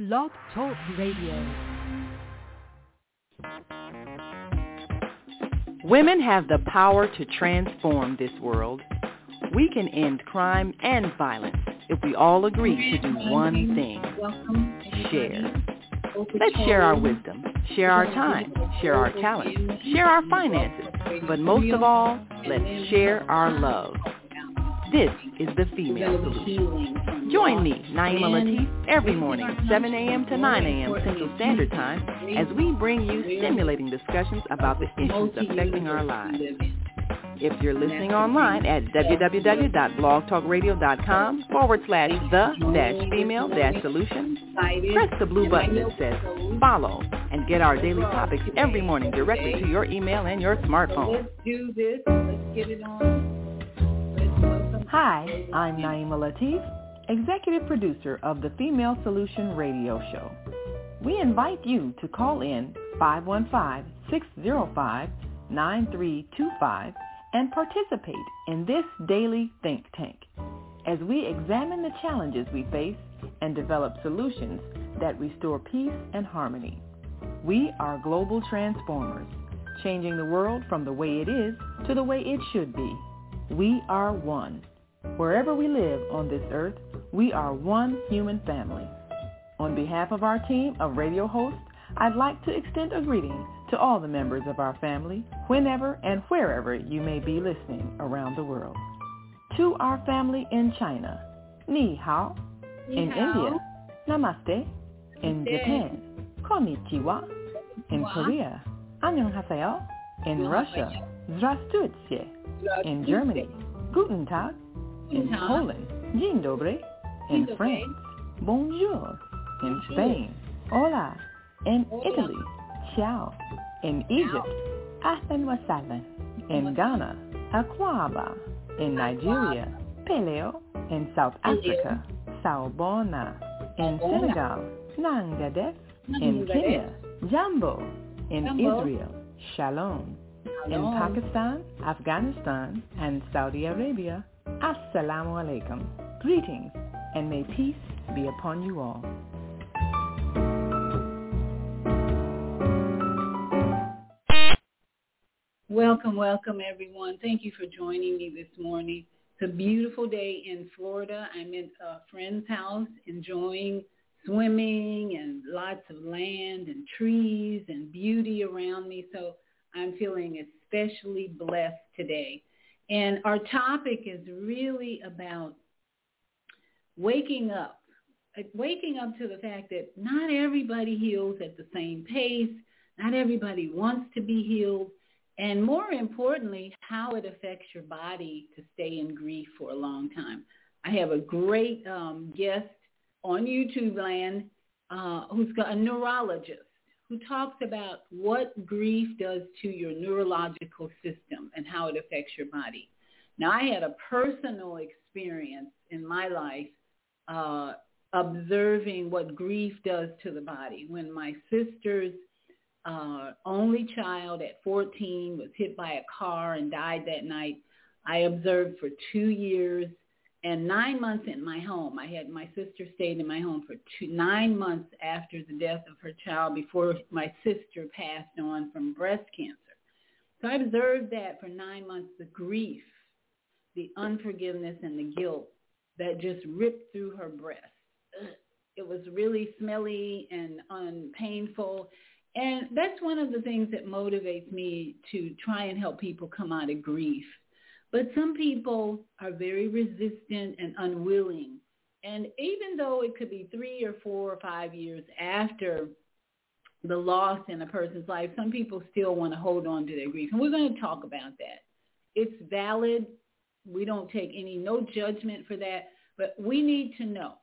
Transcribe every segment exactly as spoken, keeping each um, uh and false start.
Blog Talk Radio. Women have the power to transform this world. We can end crime and violence if we all agree to do one thing: share. Let's share our wisdom, share our time, share our talent, share our finances, but most of all, let's share our love. This is the Female Solution. Join me, Naima Latif, every morning, seven a.m. to nine a.m. Central Standard Time, as we bring you stimulating discussions about the issues affecting our lives. If you're listening online at www.blogtalkradio.com forward slash the dash female dash solution, press the blue button that says follow and get our daily topics every morning directly to your email and your smartphone. Let's do this. Let's get it on. Hi, I'm Naima Latif, Executive Producer of the Female Solution Radio Show. We invite you to call in five one five, six zero five, nine three two five and participate in this daily think tank as we examine the challenges we face and develop solutions that restore peace and harmony. We are global transformers, changing the world from the way it is to the way it should be. We are one. Wherever we live on this earth, we are one human family. On behalf of our team of radio hosts, I'd like to extend a greeting to all the members of our family, whenever and wherever you may be listening around the world. To our family in China, Ni Hao. In India, Namaste. In Japan, Konnichiwa. In Korea, Annyeonghaseyo. In Russia, Здравствуйте. In Germany, Guten Tag. In Poland, Dzień dobry. In France, Bonjour. In Spain, Hola. In Italy, Ciao. In Egypt, Ahlan wa sahlan. In Ghana, Akwaba. In Nigeria, Peleo. In South Africa, Sawubona. In Senegal, Nangadef. In Kenya, Jambo. In Israel, Shalom. In Pakistan, Afghanistan, and Saudi Arabia, Assalamu alaikum. Greetings, and may peace be upon you all. Welcome, welcome, everyone. Thank you for joining me this morning. It's a beautiful day in Florida. I'm in a friend's house enjoying swimming and lots of land and trees and beauty around me. So I'm feeling especially blessed today. And our topic is really about waking up, waking up to the fact that not everybody heals at the same pace. Not everybody wants to be healed. And more importantly, how it affects your body to stay in grief for a long time. I have a great um, guest on YouTube land uh, who's got a neurologist who talks about what grief does to your neurological system and how it affects your body. Now, I had a personal experience in my life uh, observing what grief does to the body. When my sister's uh, only child at fourteen was hit by a car and died that night, I observed for two years and nine months in my home. I had my sister stayed in my home for two, nine months after the death of her child before my sister passed on from breast cancer. So I observed that for nine months, the grief, the unforgiveness, and the guilt that just ripped through her breast. It was really smelly and un- painful. And that's one of the things that motivates me to try and help people come out of grief. But some people are very resistant and unwilling. And even though it could be three or four or five years after the loss in a person's life, some people still want to hold on to their grief. And we're going to talk about that. It's valid. We don't take any, no judgment for that. But we need to know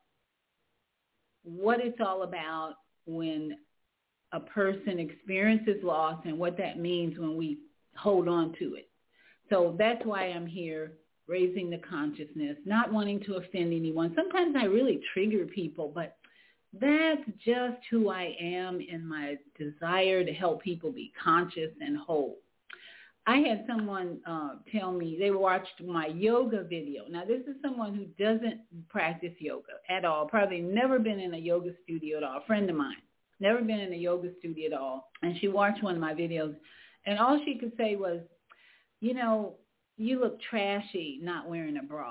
what it's all about when a person experiences loss and what that means when we hold on to it. So that's why I'm here, raising the consciousness, not wanting to offend anyone. Sometimes I really trigger people, but that's just who I am in my desire to help people be conscious and whole. I had someone uh, tell me they watched my yoga video. Now, this is someone who doesn't practice yoga at all, probably never been in a yoga studio at all, a friend of mine, never been in a yoga studio at all. And she watched one of my videos, and all she could say was, you know, you look trashy not wearing a bra.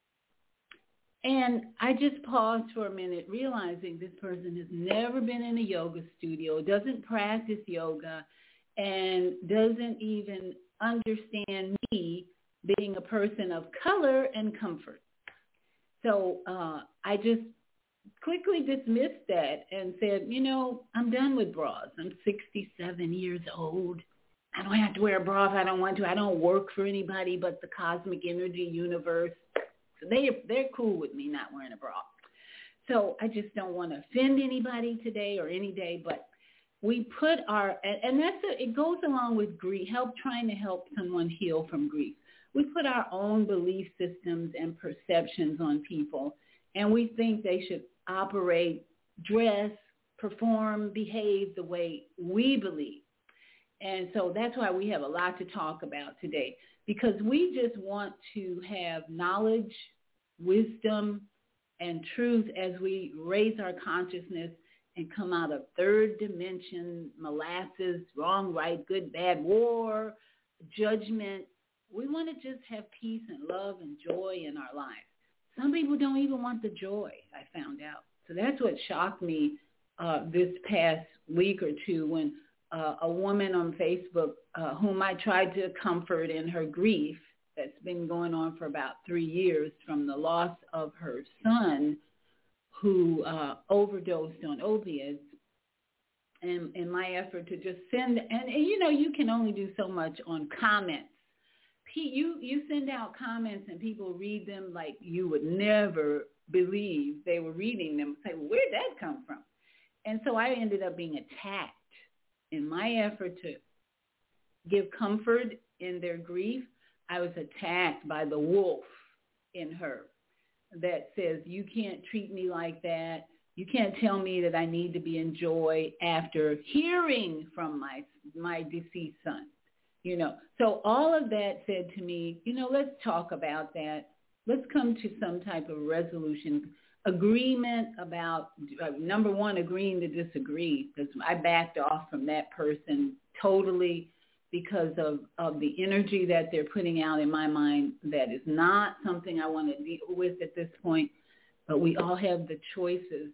And I just paused for a minute, realizing this person has never been in a yoga studio, doesn't practice yoga, and doesn't even understand me being a person of color and comfort. So uh, I just quickly dismissed that and said, you know, I'm done with bras. I'm sixty-seven years old. I don't have to wear a bra if I don't want to. I don't work for anybody but the cosmic energy universe. So they, they're cool with me not wearing a bra. So I just don't want to offend anybody today or any day, but we put our, and that's, a, it goes along with grief, help trying to help someone heal from grief. We put our own belief systems and perceptions on people, and we think they should operate, dress, perform, behave the way we believe. And so that's why we have a lot to talk about today, because we just want to have knowledge, wisdom, and truth as we raise our consciousness and come out of third dimension, molasses, wrong, right, good, bad, war, judgment. We want to just have peace and love and joy in our lives. Some people don't even want the joy, I found out. So that's what shocked me uh, this past week or two when uh, a woman on Facebook uh, whom I tried to comfort in her grief that's been going on for about three years from the loss of her son, who uh, overdosed on opiates, and in my effort to just send, and, and you know, you can only do so much on comments. P, you, you send out comments and people read them like you would never believe they were reading them. Say, well, where'd that come from? And so I ended up being attacked in my effort to give comfort in their grief. I was attacked by the wolf in her that says, you can't treat me like that. You can't tell me that I need to be in joy after hearing from my my deceased son. You know, so all of that said to me, you know, let's talk about that. Let's come to some type of resolution, agreement about, uh, number one, agreeing to disagree, because I backed off from that person totally because of, of the energy that they're putting out in my mind. That is not something I want to deal with at this point, but we all have the choices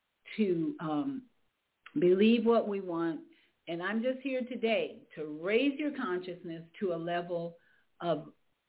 to um, believe what we want. And I'm just here today to raise your consciousness to a level of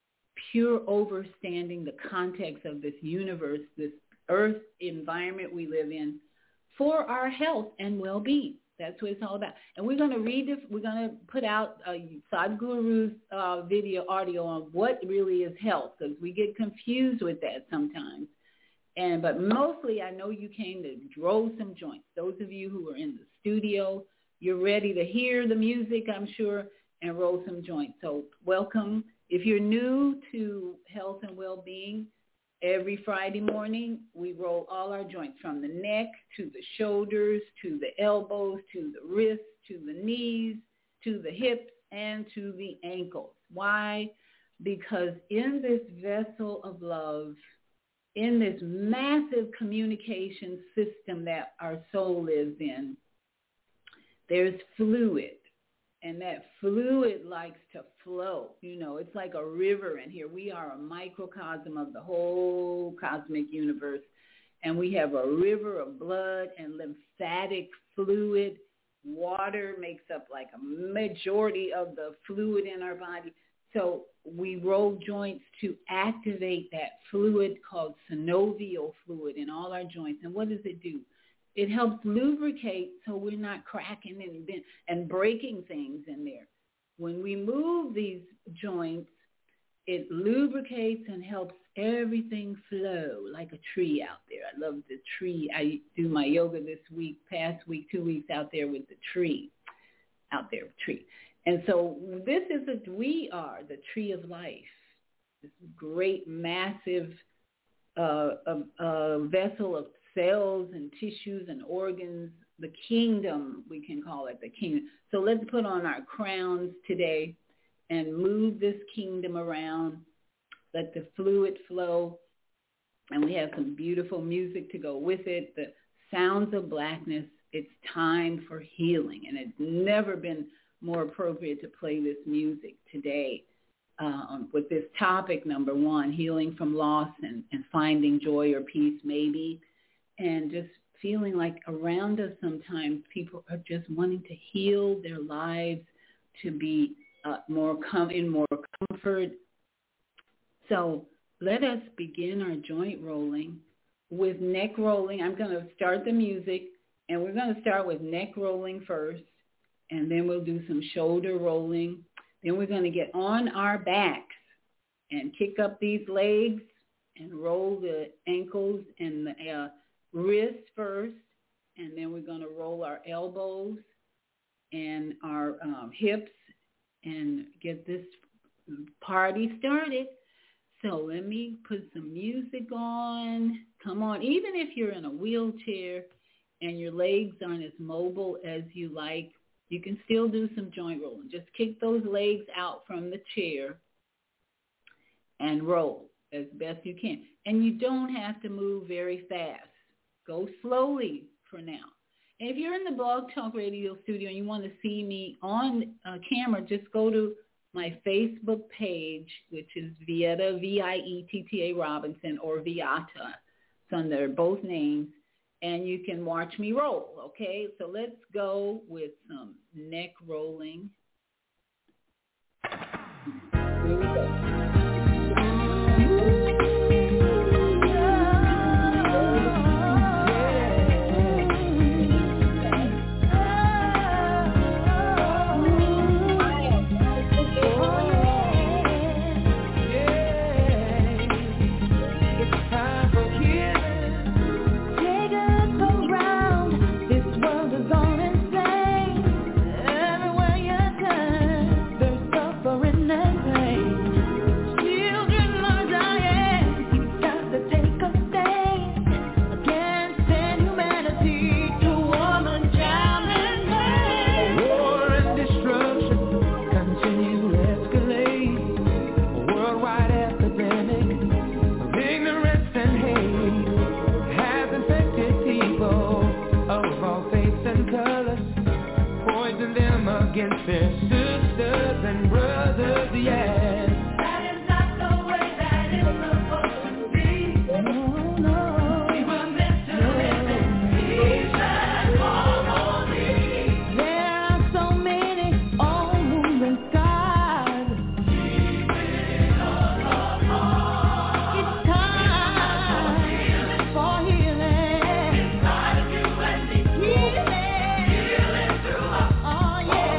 pure overstanding the context of this universe, this earth environment we live in, for our health and well-being. That's what it's all about. And we're going to read this. We're going to put out uh, Sadhguru's uh, video audio on what really is health, because we get confused with that sometimes. And but mostly, I know you came to roll some joints. Those of you who are in the studio, you're ready to hear the music, I'm sure, and roll some joints. So welcome. If you're new to health and well-being, every Friday morning, we roll all our joints from the neck to the shoulders, to the elbows, to the wrists, to the knees, to the hips, and to the ankles. Why? Because in this vessel of love, in this massive communication system that our soul lives in, there's fluid. And that fluid likes to flow. You know, it's like a river in here. We are a microcosm of the whole cosmic universe. And we have a river of blood and lymphatic fluid. Water makes up like a majority of the fluid in our body. So we roll joints to activate that fluid called synovial fluid in all our joints. And what does it do? It helps lubricate so we're not cracking and, and breaking things in there. When we move these joints, it lubricates and helps everything flow like a tree out there. I love the tree. I do my yoga this week, past week, two weeks out there with the tree, out there, tree. And so this is a, we are the tree of life, this great, massive uh, uh, uh, vessel of cells and tissues and organs, the kingdom, we can call it the kingdom. So let's put on our crowns today and move this kingdom around. Let the fluid flow. And we have some beautiful music to go with it. The Sounds of Blackness. It's time for healing. And it's never been more appropriate to play this music today um, with this topic, number one, healing from loss and, and finding joy or peace maybe. And just feeling like around us sometimes people are just wanting to heal their lives, to be uh, more com- in more comfort. So let us begin our joint rolling with neck rolling. I'm going to start the music, and we're going to start with neck rolling first, and then we'll do some shoulder rolling. Then we're going to get on our backs and kick up these legs and roll the ankles and the uh, wrists first, and then we're going to roll our elbows and our um, hips and get this party started. So let me put some music on. Come on. Even if you're in a wheelchair and your legs aren't as mobile as you like, you can still do some joint rolling. Just kick those legs out from the chair and roll as best you can. And you don't have to move very fast. Go slowly for now. And if you're in the Blog Talk Radio studio and you want to see me on uh, camera, just go to my Facebook page, which is Vieta, V I E T T A Robinson, or Viata. It's under both names. And you can watch me roll, okay? So let's go with some neck rolling. Here we go. Against their sisters and brothers, yeah. That is not the way that it's supposed to be. No, no. We were meant to live in peace and harmony. There are so many all moving skies. Keeping us apart. It's time for healing. Inside of you and me. Healing. Healing through us. Oh, yeah.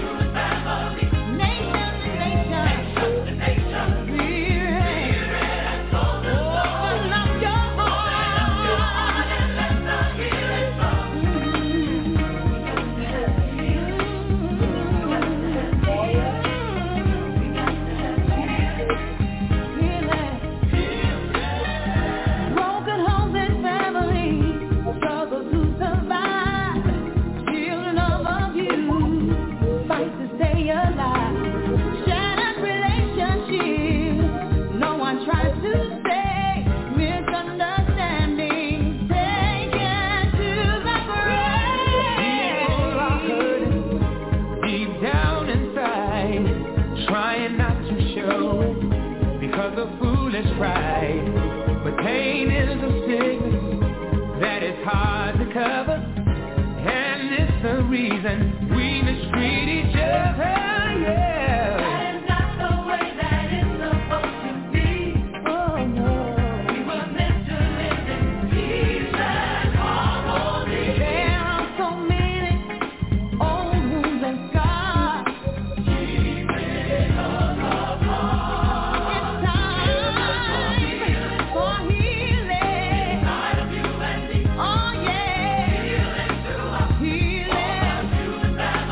Pride, but pain is a sickness that is hard to cover, and it's the reason we mistreat each other, yeah. That is not the way that it's supposed to be. Oh no, we were meant to live in peace and harmony. There are so many old wounds and scars, keeping us apart. Healing.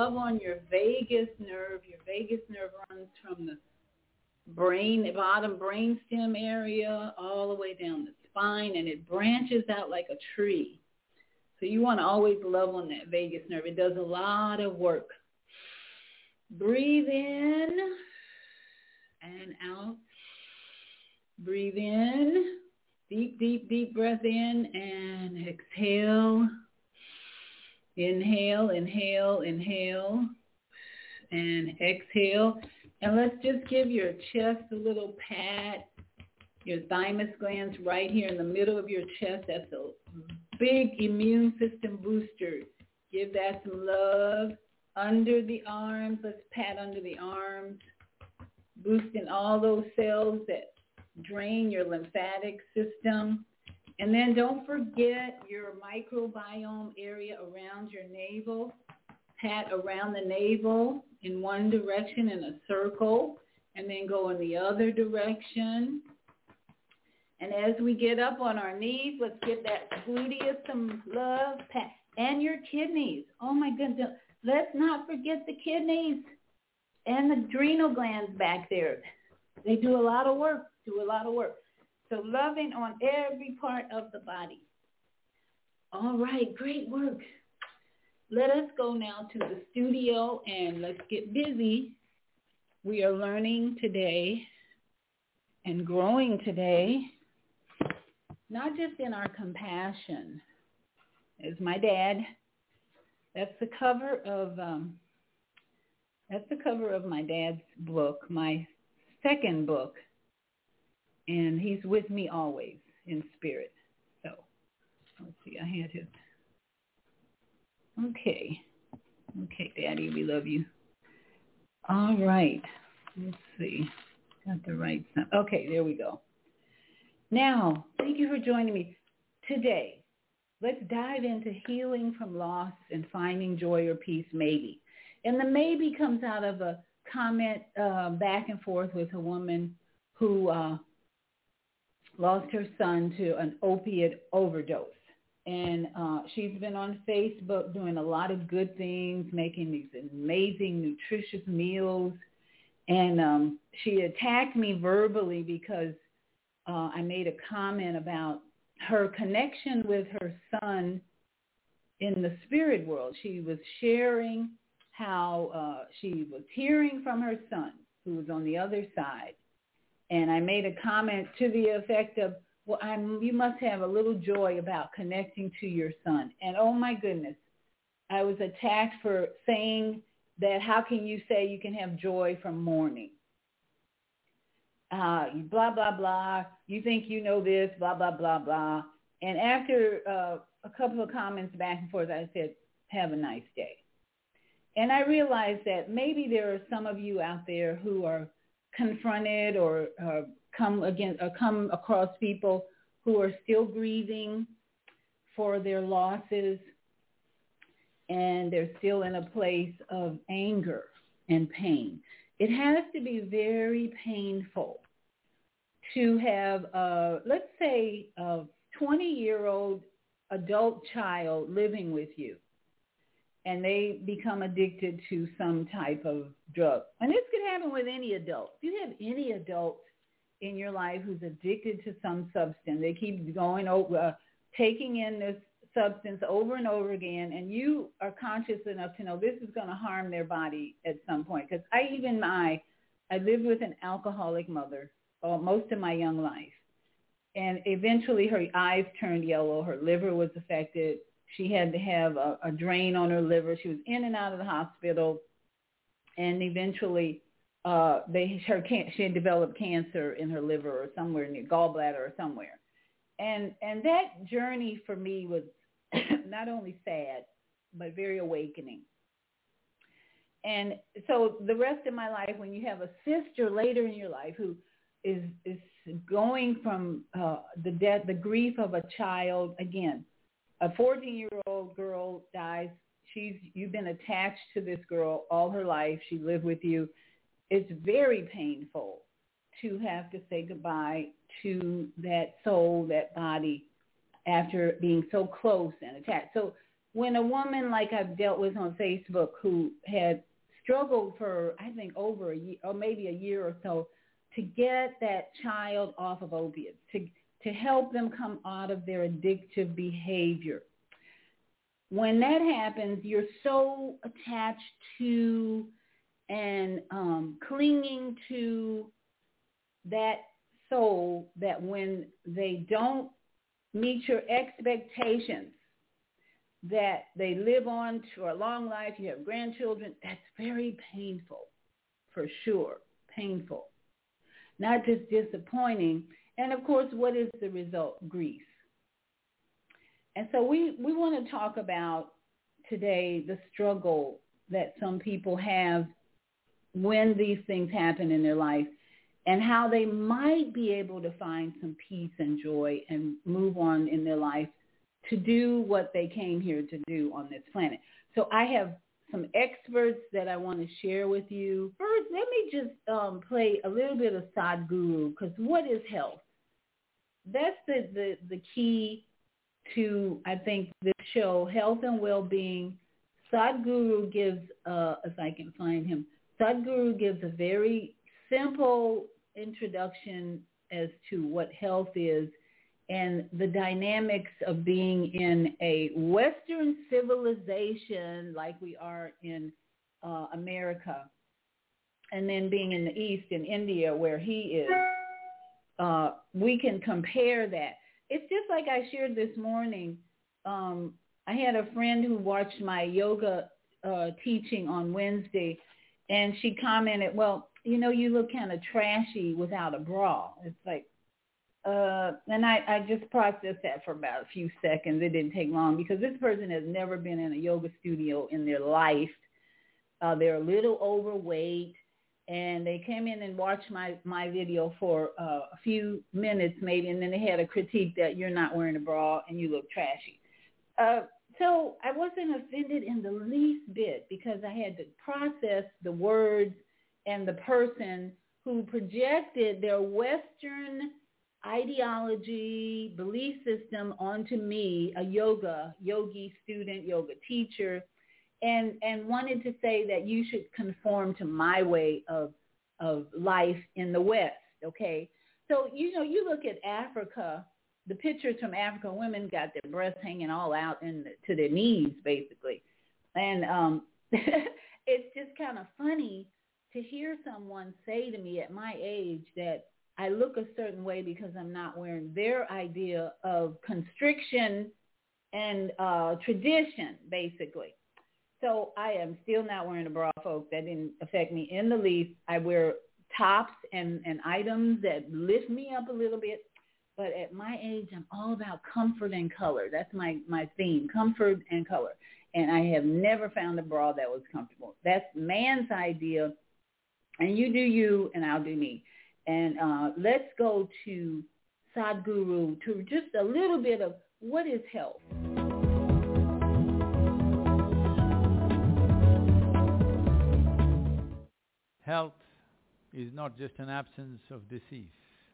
love on your vagus nerve. Your vagus nerve runs from the brain, the bottom brainstem area, all the way down the spine, and it branches out like a tree. So you want to always love on that vagus nerve. It does a lot of work. Breathe in and out. Breathe in. Deep, deep, deep breath in and exhale. Inhale, inhale, inhale, and exhale. And let's just give your chest a little pat. Your thymus glands right here in the middle of your chest. That's a big immune system booster. Give that some love. Under the arms, let's pat under the arms, boosting all those cells that drain your lymphatic system. And then don't forget your microbiome area around your navel. Pat around the navel in one direction in a circle, and then go in the other direction. And as we get up on our knees, let's give that gluteus some love. Pat. And your kidneys. Oh, my goodness. Let's not forget the kidneys and the adrenal glands back there. They do a lot of work, do a lot of work. So loving on every part of the body. All right, great work. Let us go now to the studio and let's get busy. We are learning today and growing today, not just in our compassion. As my dad, that's the cover of um, that's the cover of my dad's book, my second book. And he's with me always in spirit. So, let's see, I had his. Okay. Okay, Daddy, we love you. All right. Let's see. Got the right stuff. Okay, there we go. Now, thank you for joining me. Today, let's dive into healing from loss and finding joy or peace, maybe. And the maybe comes out of a comment uh, back and forth with a woman who uh, lost her son to an opiate overdose. And uh, she's been on Facebook doing a lot of good things, making these amazing, nutritious meals. And um, she attacked me verbally because uh, I made a comment about her connection with her son in the spirit world. She was sharing how uh, she was hearing from her son, who was on the other side. And I made a comment to the effect of, well, I'm, you must have a little joy about connecting to your son. And oh my goodness, I was attacked for saying that how can you say you can have joy from mourning? Uh, blah, blah, blah. You think you know this, blah, blah, blah, blah. And after uh, a couple of comments back and forth, I said, have a nice day. And I realized that maybe there are some of you out there who are confronted or uh, come against or come across people who are still grieving for their losses, and they're still in a place of anger and pain. It has to be very painful to have, uh, let's say, a twenty-year-old adult child living with you, and they become addicted to some type of drug. And this could happen with any adult. If you have any adult in your life who's addicted to some substance, they keep going over, uh, taking in this substance over and over again, and you are conscious enough to know this is going to harm their body at some point. Because I even my, I lived with an alcoholic mother uh, most of my young life. And eventually her eyes turned yellow, her liver was affected. She had to have a, a drain on her liver. She was in and out of the hospital. And eventually uh, they her can, she had developed cancer in her liver or somewhere near gallbladder or somewhere. And and that journey for me was not only sad, but very awakening. And so the rest of my life, when you have a sister later in your life who is is going from uh, the death, the grief of a child, again, a fourteen-year-old girl dies. She's you've been attached to this girl all her life. She lived with you. It's very painful to have to say goodbye to that soul, that body, after being so close and attached. So when a woman like I've dealt with on Facebook who had struggled for, I think, over a year or maybe a year or so to get that child off of opiates, to, to help them come out of their addictive behavior. When that happens, you're so attached to and um, clinging to that soul that when they don't meet your expectations, that they live on to a long life, you have grandchildren, that's very painful, for sure, painful. Not just disappointing. And of course, what is the result? Grief. And so we, we want to talk about today the struggle that some people have when these things happen in their life and how they might be able to find some peace and joy and move on in their life to do what they came here to do on this planet. So I have some experts that I want to share with you. First, let me just um, play a little bit of Sadhguru, because what is health? That's the, the, the key to, I think, this show, Health and Well-Being. Sadhguru gives, uh, if I can find him, Sadhguru gives a very simple introduction as to what health is and the dynamics of being in a Western civilization like we are in uh, America, and then being in the East, in India, where he is. Uh, we can compare that. It's just like I shared this morning. Um, I had a friend who watched my yoga uh, teaching on Wednesday, and she commented, well, you know, you look kind of trashy without a bra. It's like, uh, and I, I just processed that for about a few seconds. It didn't take long because this person has never been in a yoga studio in their life. Uh, they're a little overweight, and they came in and watched my, my video for uh, a few minutes maybe, and then they had a critique that you're not wearing a bra and you look trashy. Uh, so I wasn't offended in the least bit because I had to process the words and the person who projected their Western ideology, belief system onto me, a yoga, yogi student, yoga teacher, and, and wanted to say that you should conform to my way of, of life in the West, okay? So, you know, you look at Africa, the pictures from African women got their breasts hanging all out in the, to their knees, basically. And um, it's just kind of funny to hear someone say to me at my age that I look a certain way because I'm not wearing their idea of constriction and uh, tradition, basically. So I am still not wearing a bra, folks. That didn't affect me in the least. I wear tops and, and items that lift me up a little bit. But at my age, I'm all about comfort and color. That's my, my theme, comfort and color. And I have never found a bra that was comfortable. That's man's idea. And you do you, and I'll do me. And uh, let's go to Sadhguru to just a little bit of what is health. Health is not just an absence of disease.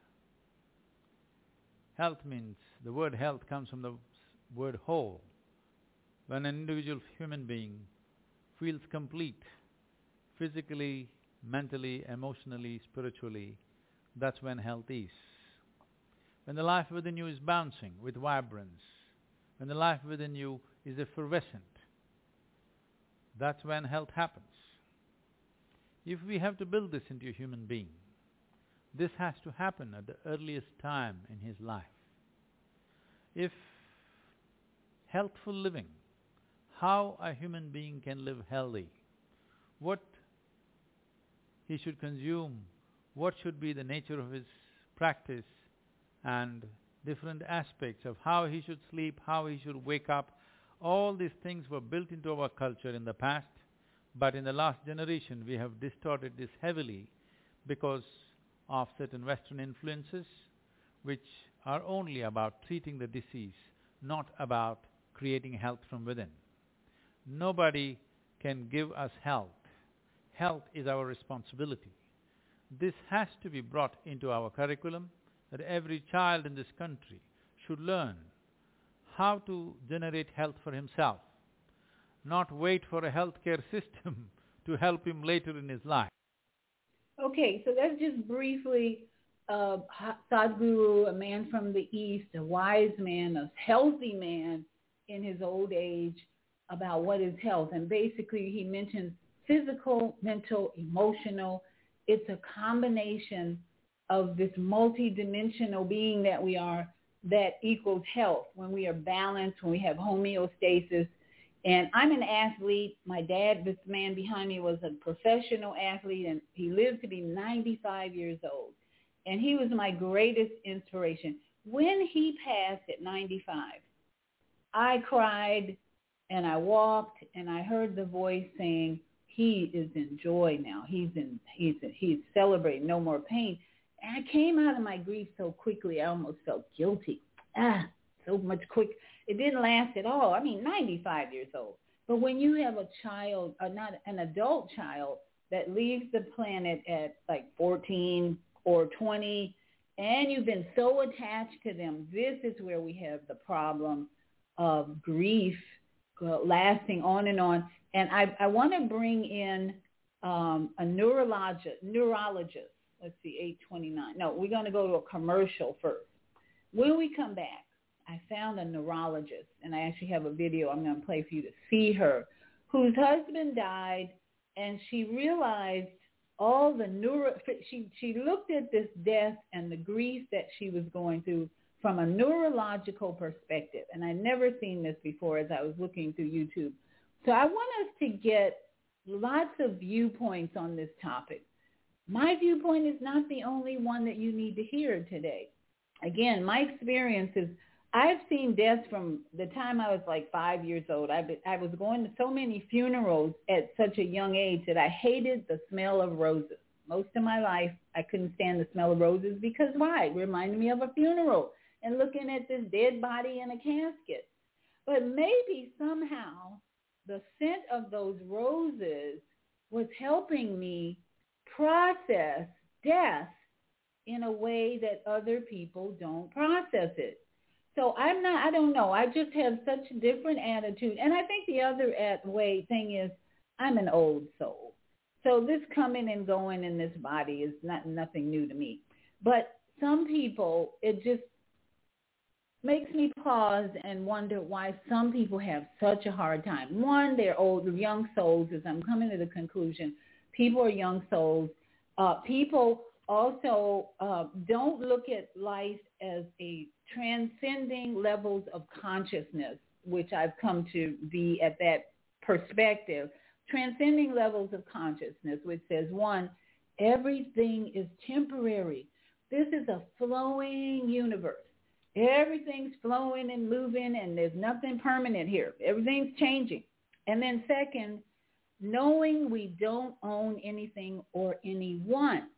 Health means, the word health comes from the word whole. When an individual human being feels complete, physically, mentally, emotionally, spiritually, that's when health is. When the life within you is bouncing with vibrance, when the life within you is effervescent, that's when health happens. If we have to build this into a human being, this has to happen at the earliest time in his life. If healthful living, how a human being can live healthy, what he should consume, what should be the nature of his practice, and different aspects of how he should sleep, how he should wake up, all these things were built into our culture in the past, but in the last generation we have distorted this heavily because of certain Western influences which are only about treating the disease, not about creating health from within. Nobody can give us health. Health is our responsibility. This has to be brought into our curriculum, that every child in this country should learn how to generate health for himself, not wait for a healthcare system to help him later in his life. Okay, so that's just briefly uh, Sadhguru, a man from the East, a wise man, a healthy man in his old age, about what is health. And basically he mentions physical, mental, emotional. It's a combination of this multidimensional being that we are that equals health, when we are balanced, when we have homeostasis. And I'm an athlete. My dad, this man behind me, was a professional athlete, and he lived to be ninety-five years old. And he was my greatest inspiration. When he passed at ninety-five, I cried and I walked and I heard the voice saying, he is in joy now. He's in, he's in, he's celebrating, no more pain. And I came out of my grief so quickly, I almost felt guilty. Ah, so much quick. It didn't last at all. I mean, ninety-five years old. But when you have a child, or not an adult child, that leaves the planet at like fourteen or twenty, and you've been so attached to them, this is where we have the problem of grief uh, lasting on and on. And I, I want to bring in um, a neurologist, neurologist. Let's see, eight twenty-nine. No, we're going to go to a commercial first. When we come back, I found a neurologist, and I actually have a video I'm going to play for you to see her, whose husband died, and she realized all the neuro, she, she looked at this death and the grief that she was going through from a neurological perspective. And I'd never seen this before as I was looking through YouTube. So I want us to get lots of viewpoints on this topic. My viewpoint is not the only one that you need to hear today. Again, my experience is I've seen deaths from the time I was like five years old. I, I was going to so many funerals at such a young age that I hated the smell of roses. Most of my life, I couldn't stand the smell of roses because why? It reminded me of a funeral and looking at this dead body in a casket. But maybe somehow the scent of those roses was helping me process death in a way that other people don't process it. So I'm not, I don't know. I just have such a different attitude. And I think the other at way thing is I'm an old soul. So this coming and going in this body is not nothing new to me. But some people, it just makes me pause and wonder why some people have such a hard time. One, they're old, young souls, as I'm coming to the conclusion. People are young souls. Uh, people also uh, don't look at life as a transcending levels of consciousness, which I've come to be at that perspective. Transcending levels of consciousness, which says, one, everything is temporary. This is a flowing universe. Everything's flowing and moving, and there's nothing permanent here. Everything's changing. And then second, knowing we don't own anything or anyone.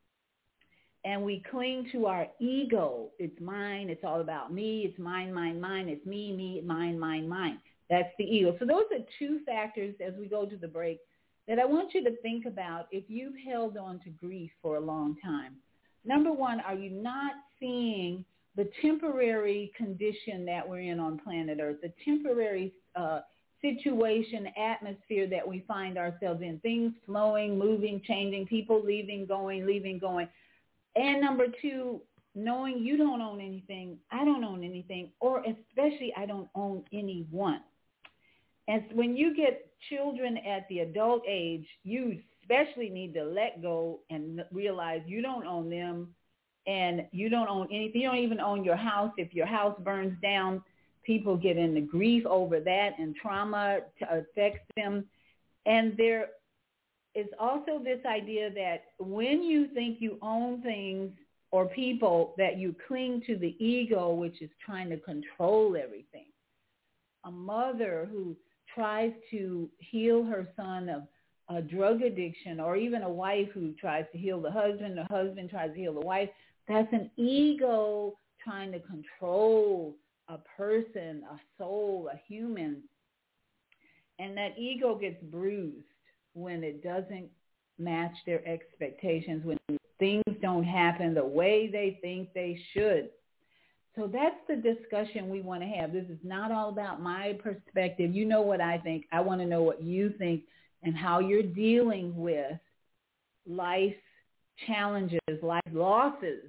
And we cling to our ego. It's mine. It's all about me. It's mine, mine, mine. It's me, me, mine, mine, mine. That's the ego. So those are two factors as we go to the break that I want you to think about if you've held on to grief for a long time. Number one, are you not seeing the temporary condition that we're in on planet Earth, the temporary uh, situation, atmosphere that we find ourselves in, things flowing, moving, changing, people leaving, going, leaving, going. And number two, knowing you don't own anything, I don't own anything, or especially I don't own anyone. And when you get children at the adult age, you especially need to let go and realize you don't own them and you don't own anything. You don't even own your house. If your house burns down, people get into grief over that and trauma affects them. And there is also this idea that when you think you own things or people, that you cling to the ego, which is trying to control everything. A mother who tries to heal her son of a drug addiction, or even a wife who tries to heal the husband, the husband tries to heal the wife, that's an ego trying to control a person, a soul, a human. And that ego gets bruised when it doesn't match their expectations, when things don't happen the way they think they should. So that's the discussion we want to have. This is not all about my perspective. You know what I think. I want to know what you think and how you're dealing with life's challenges, life losses,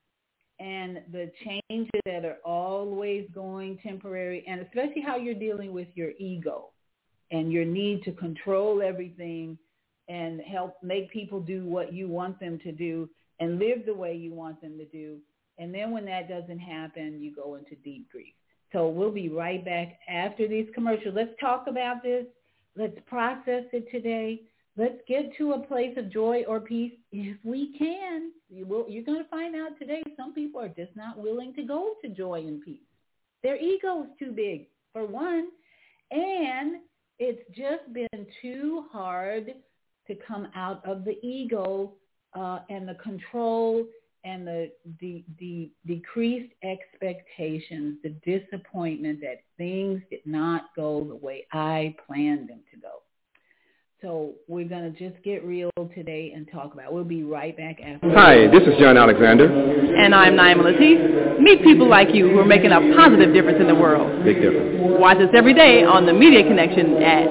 and the changes that are always going temporary, and especially how you're dealing with your ego and your need to control everything and help make people do what you want them to do and live the way you want them to do. And then when that doesn't happen, you go into deep grief. So we'll be right back after these commercials. Let's talk about this. Let's process it today. Let's get to a place of joy or peace if we can. You will, you're going to find out today some people are just not willing to go to joy and peace. Their ego is too big, for one, and it's just been too hard to come out of the ego uh, and the control and the, the the decreased expectations, the disappointment that things did not go the way I planned them to go. So we're going to just get real today and talk about it. We'll be right back after. Hi, this is John Alexander. And I'm Naima Latif. Meet people like you who are making a positive difference in the world. Big difference. Watch us every day on The Media Connection at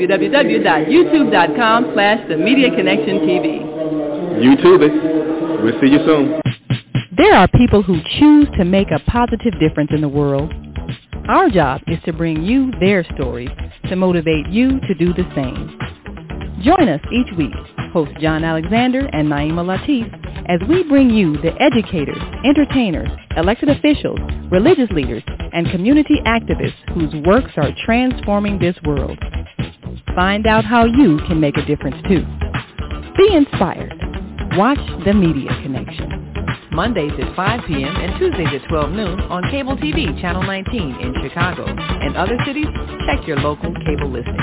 www.youtube.com slash The Media Connection TV. YouTube it. We'll see you soon. There are people who choose to make a positive difference in the world. Our job is to bring you their stories to motivate you to do the same. Join us each week, host John Alexander and Naima Latif, as we bring you the educators, entertainers, elected officials, religious leaders, and community activists whose works are transforming this world. Find out how you can make a difference too. Be inspired. Watch The Media Connection. Mondays at five p.m. and Tuesdays at twelve noon on Cable T V Channel nineteen in Chicago. And other cities, check your local cable listings.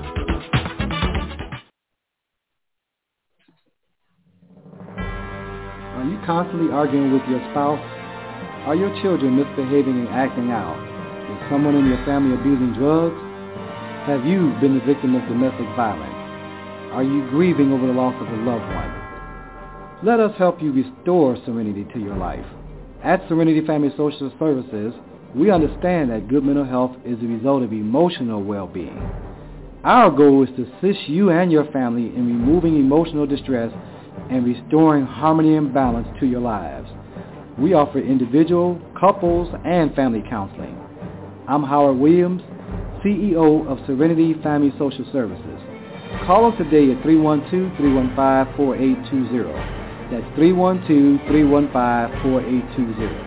Are you constantly arguing with your spouse? Are your children misbehaving and acting out? Is someone in your family abusing drugs? Have you been the victim of domestic violence? Are you grieving over the loss of a loved one? Let us help you restore serenity to your life. At Serenity Family Social Services, we understand that good mental health is the result of emotional well-being. Our goal is to assist you and your family in removing emotional distress and restoring harmony and balance to your lives. We offer individual, couples, and family counseling. I'm Howard Williams, C E O of Serenity Family Social Services. Call us today at three one two, three one five, four eight two zero. That's three one two, three one five, four eight two zero.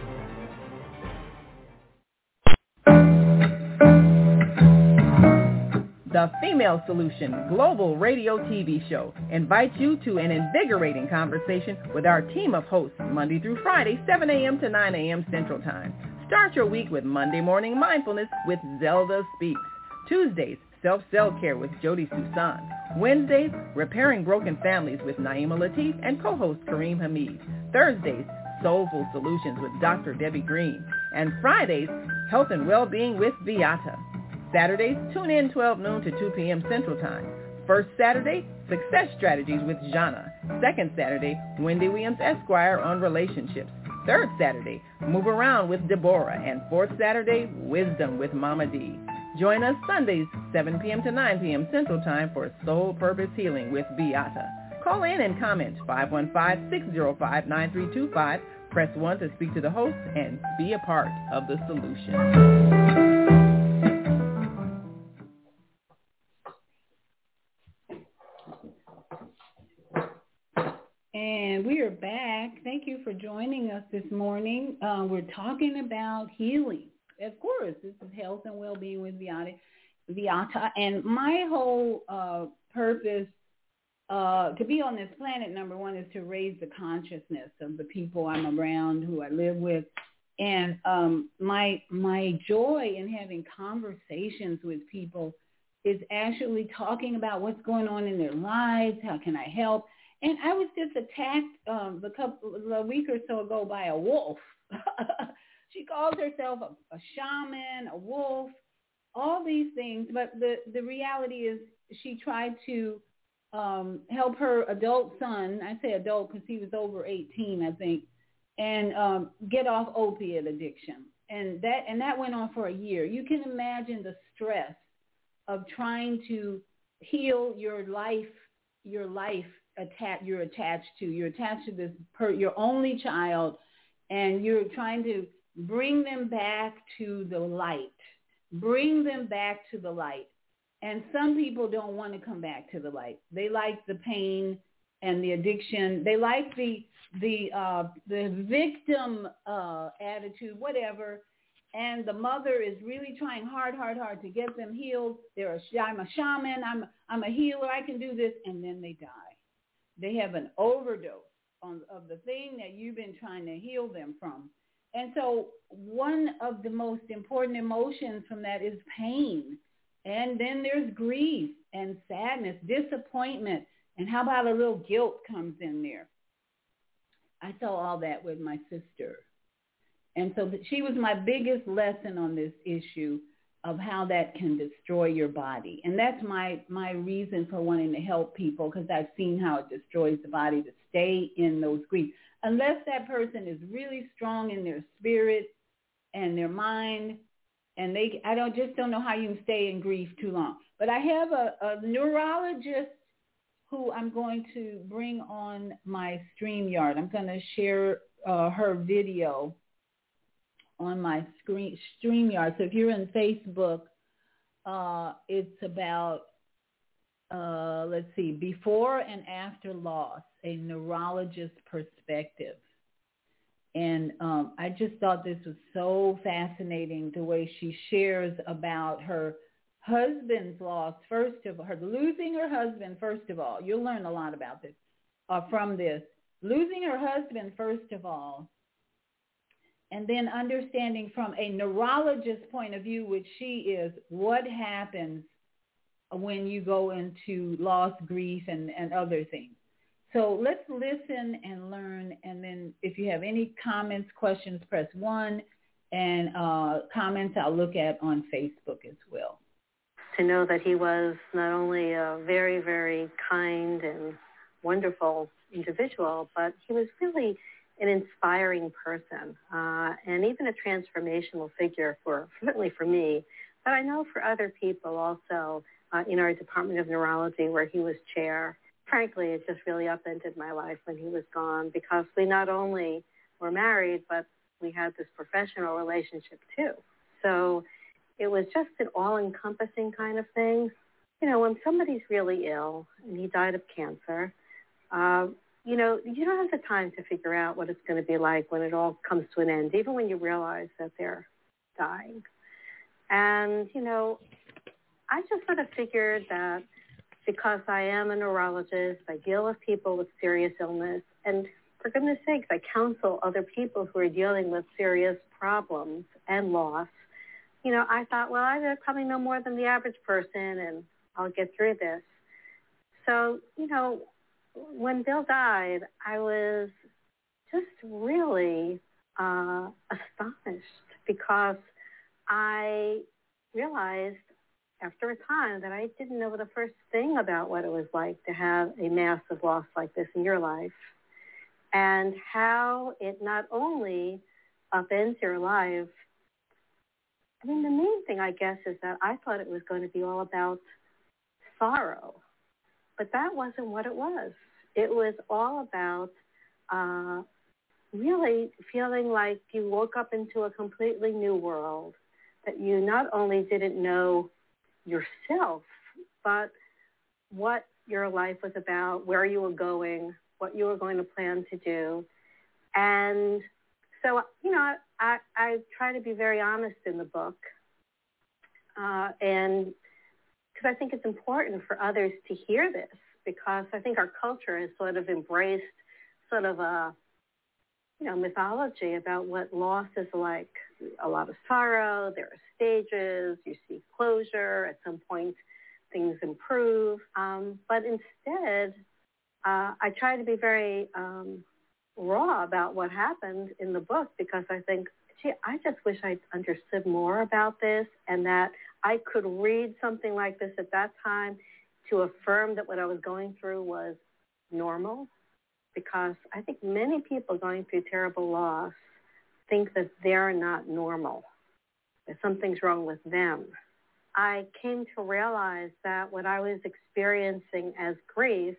The Female Solution Global Radio T V Show invites you to an invigorating conversation with our team of hosts Monday through Friday, seven a.m. to nine a.m. Central Time. Start your week with Monday Morning Mindfulness with Zelda Speaks. Tuesdays, Self-Cell Care with Jody Susan. Wednesdays, Repairing Broken Families with Naima Latif and co-host Kareem Hamid. Thursdays, Soulful Solutions with Doctor Debbie Green. And Fridays, Health and Wellbeing with Beata. Saturdays, tune in twelve noon to two p.m. Central Time. First Saturday, Success Strategies with Jana. Second Saturday, Wendy Williams Esquire on relationships. Third Saturday, Move Around with Deborah. And fourth Saturday, Wisdom with Mama D. Join us Sundays, seven p.m. to nine p.m. Central Time for Soul Purpose Healing with Beata. Call in and comment five one five, six zero five, nine three two five. Press one to speak to the host and be a part of the solution. And we are back. Thank you for joining us this morning. Uh, we're talking about healing. Of course, this is Health and Wellbeing with Beata. Beata. And my whole uh, purpose uh, to be on this planet, number one, is to raise the consciousness of the people I'm around, who I live with. And um, my my joy in having conversations with people is actually talking about what's going on in their lives, how can I help. And I was just attacked um, a couple a week or so ago by a wolf. She calls herself a, a shaman, a wolf, all these things. But the, the reality is she tried to um, help her adult son. I say adult because he was over eighteen, I think. and um, get off opiate addiction. And that and that went on for a year. You can imagine the stress of trying to heal your life, your life attached you're attached to. You're attached to this per, your only child, and you're trying to bring them back to the light. Bring them back to the light. And some people don't want to come back to the light. They like the pain and the addiction. They like the the uh, the victim uh, attitude, whatever. And the mother is really trying hard, hard, hard to get them healed. They're a, I'm a shaman. I'm I'm a healer. I can do this, and then they die. They have an overdose on of the thing that you've been trying to heal them from. And so, one of the most important emotions from that is pain. And then there's grief and sadness, disappointment, and how about a little guilt comes in there. I saw all that with my sister. And so she was my biggest lesson on this issue of how that can destroy your body. And that's my, my reason for wanting to help people, because I've seen how it destroys the body to stay in those griefs. Unless that person is really strong in their spirit and their mind, and they, I don't just don't know how you can stay in grief too long. But I have a, a neurologist who I'm going to bring on my StreamYard. I'm going to share uh, her video on my screen StreamYard. So if you're in Facebook, uh, it's about, uh, let's see, before and after loss, a neurologist perspective. And um, I just thought this was so fascinating, the way she shares about her husband's loss, first of all, her losing her husband, first of all. You'll learn a lot about this uh, from this. Losing her husband, first of all, and then understanding from a neurologist's point of view, which she is, what happens when you go into loss, grief, and, and other things. So let's listen and learn, and then if you have any comments, questions, press one, and uh, comments I'll look at on Facebook as well. To know that he was not only a very, very kind and wonderful individual, but he was really an inspiring person, uh, and even a transformational figure for, certainly for me, but I know for other people also uh, in our Department of Neurology, where he was chair. Frankly, it just really upended my life when he was gone, because we not only were married, but we had this professional relationship too. So it was just an all-encompassing kind of thing. You know, when somebody's really ill, and he died of cancer, uh, you know, you don't have the time to figure out what it's going to be like when it all comes to an end, even when you realize that they're dying. And, you know, I just sort of figured that because I am a neurologist, I deal with people with serious illness, and for goodness sakes, I counsel other people who are dealing with serious problems and loss. You know, I thought, well, I probably know more than the average person, and I'll get through this. So, you know, when Bill died, I was just really uh, astonished, because I realized after a time that I didn't know the first thing about what it was like to have a massive loss like this in your life, and how it not only upends your life. I mean, the main thing, I guess, is that I thought it was going to be all about sorrow, but that wasn't what it was. It was all about uh, really feeling like you woke up into a completely new world, that you not only didn't know yourself, but what your life was about, where you were going, what you were going to plan to do. And so, you know, I, I try to be very honest in the book, uh, and because I think it's important for others to hear this, because I think our culture has sort of embraced sort of a, you know, mythology about what loss is like. A lot of sorrow, there are stages, you see closure, at some point things improve. Um, but instead, uh, I try to be very um, raw about what happened in the book, because I think, gee, I just wish I understood more about this, and that I could read something like this at that time to affirm that what I was going through was normal, because I think many people going through terrible loss think that they're not normal, that something's wrong with them. I came to realize that what I was experiencing as grief,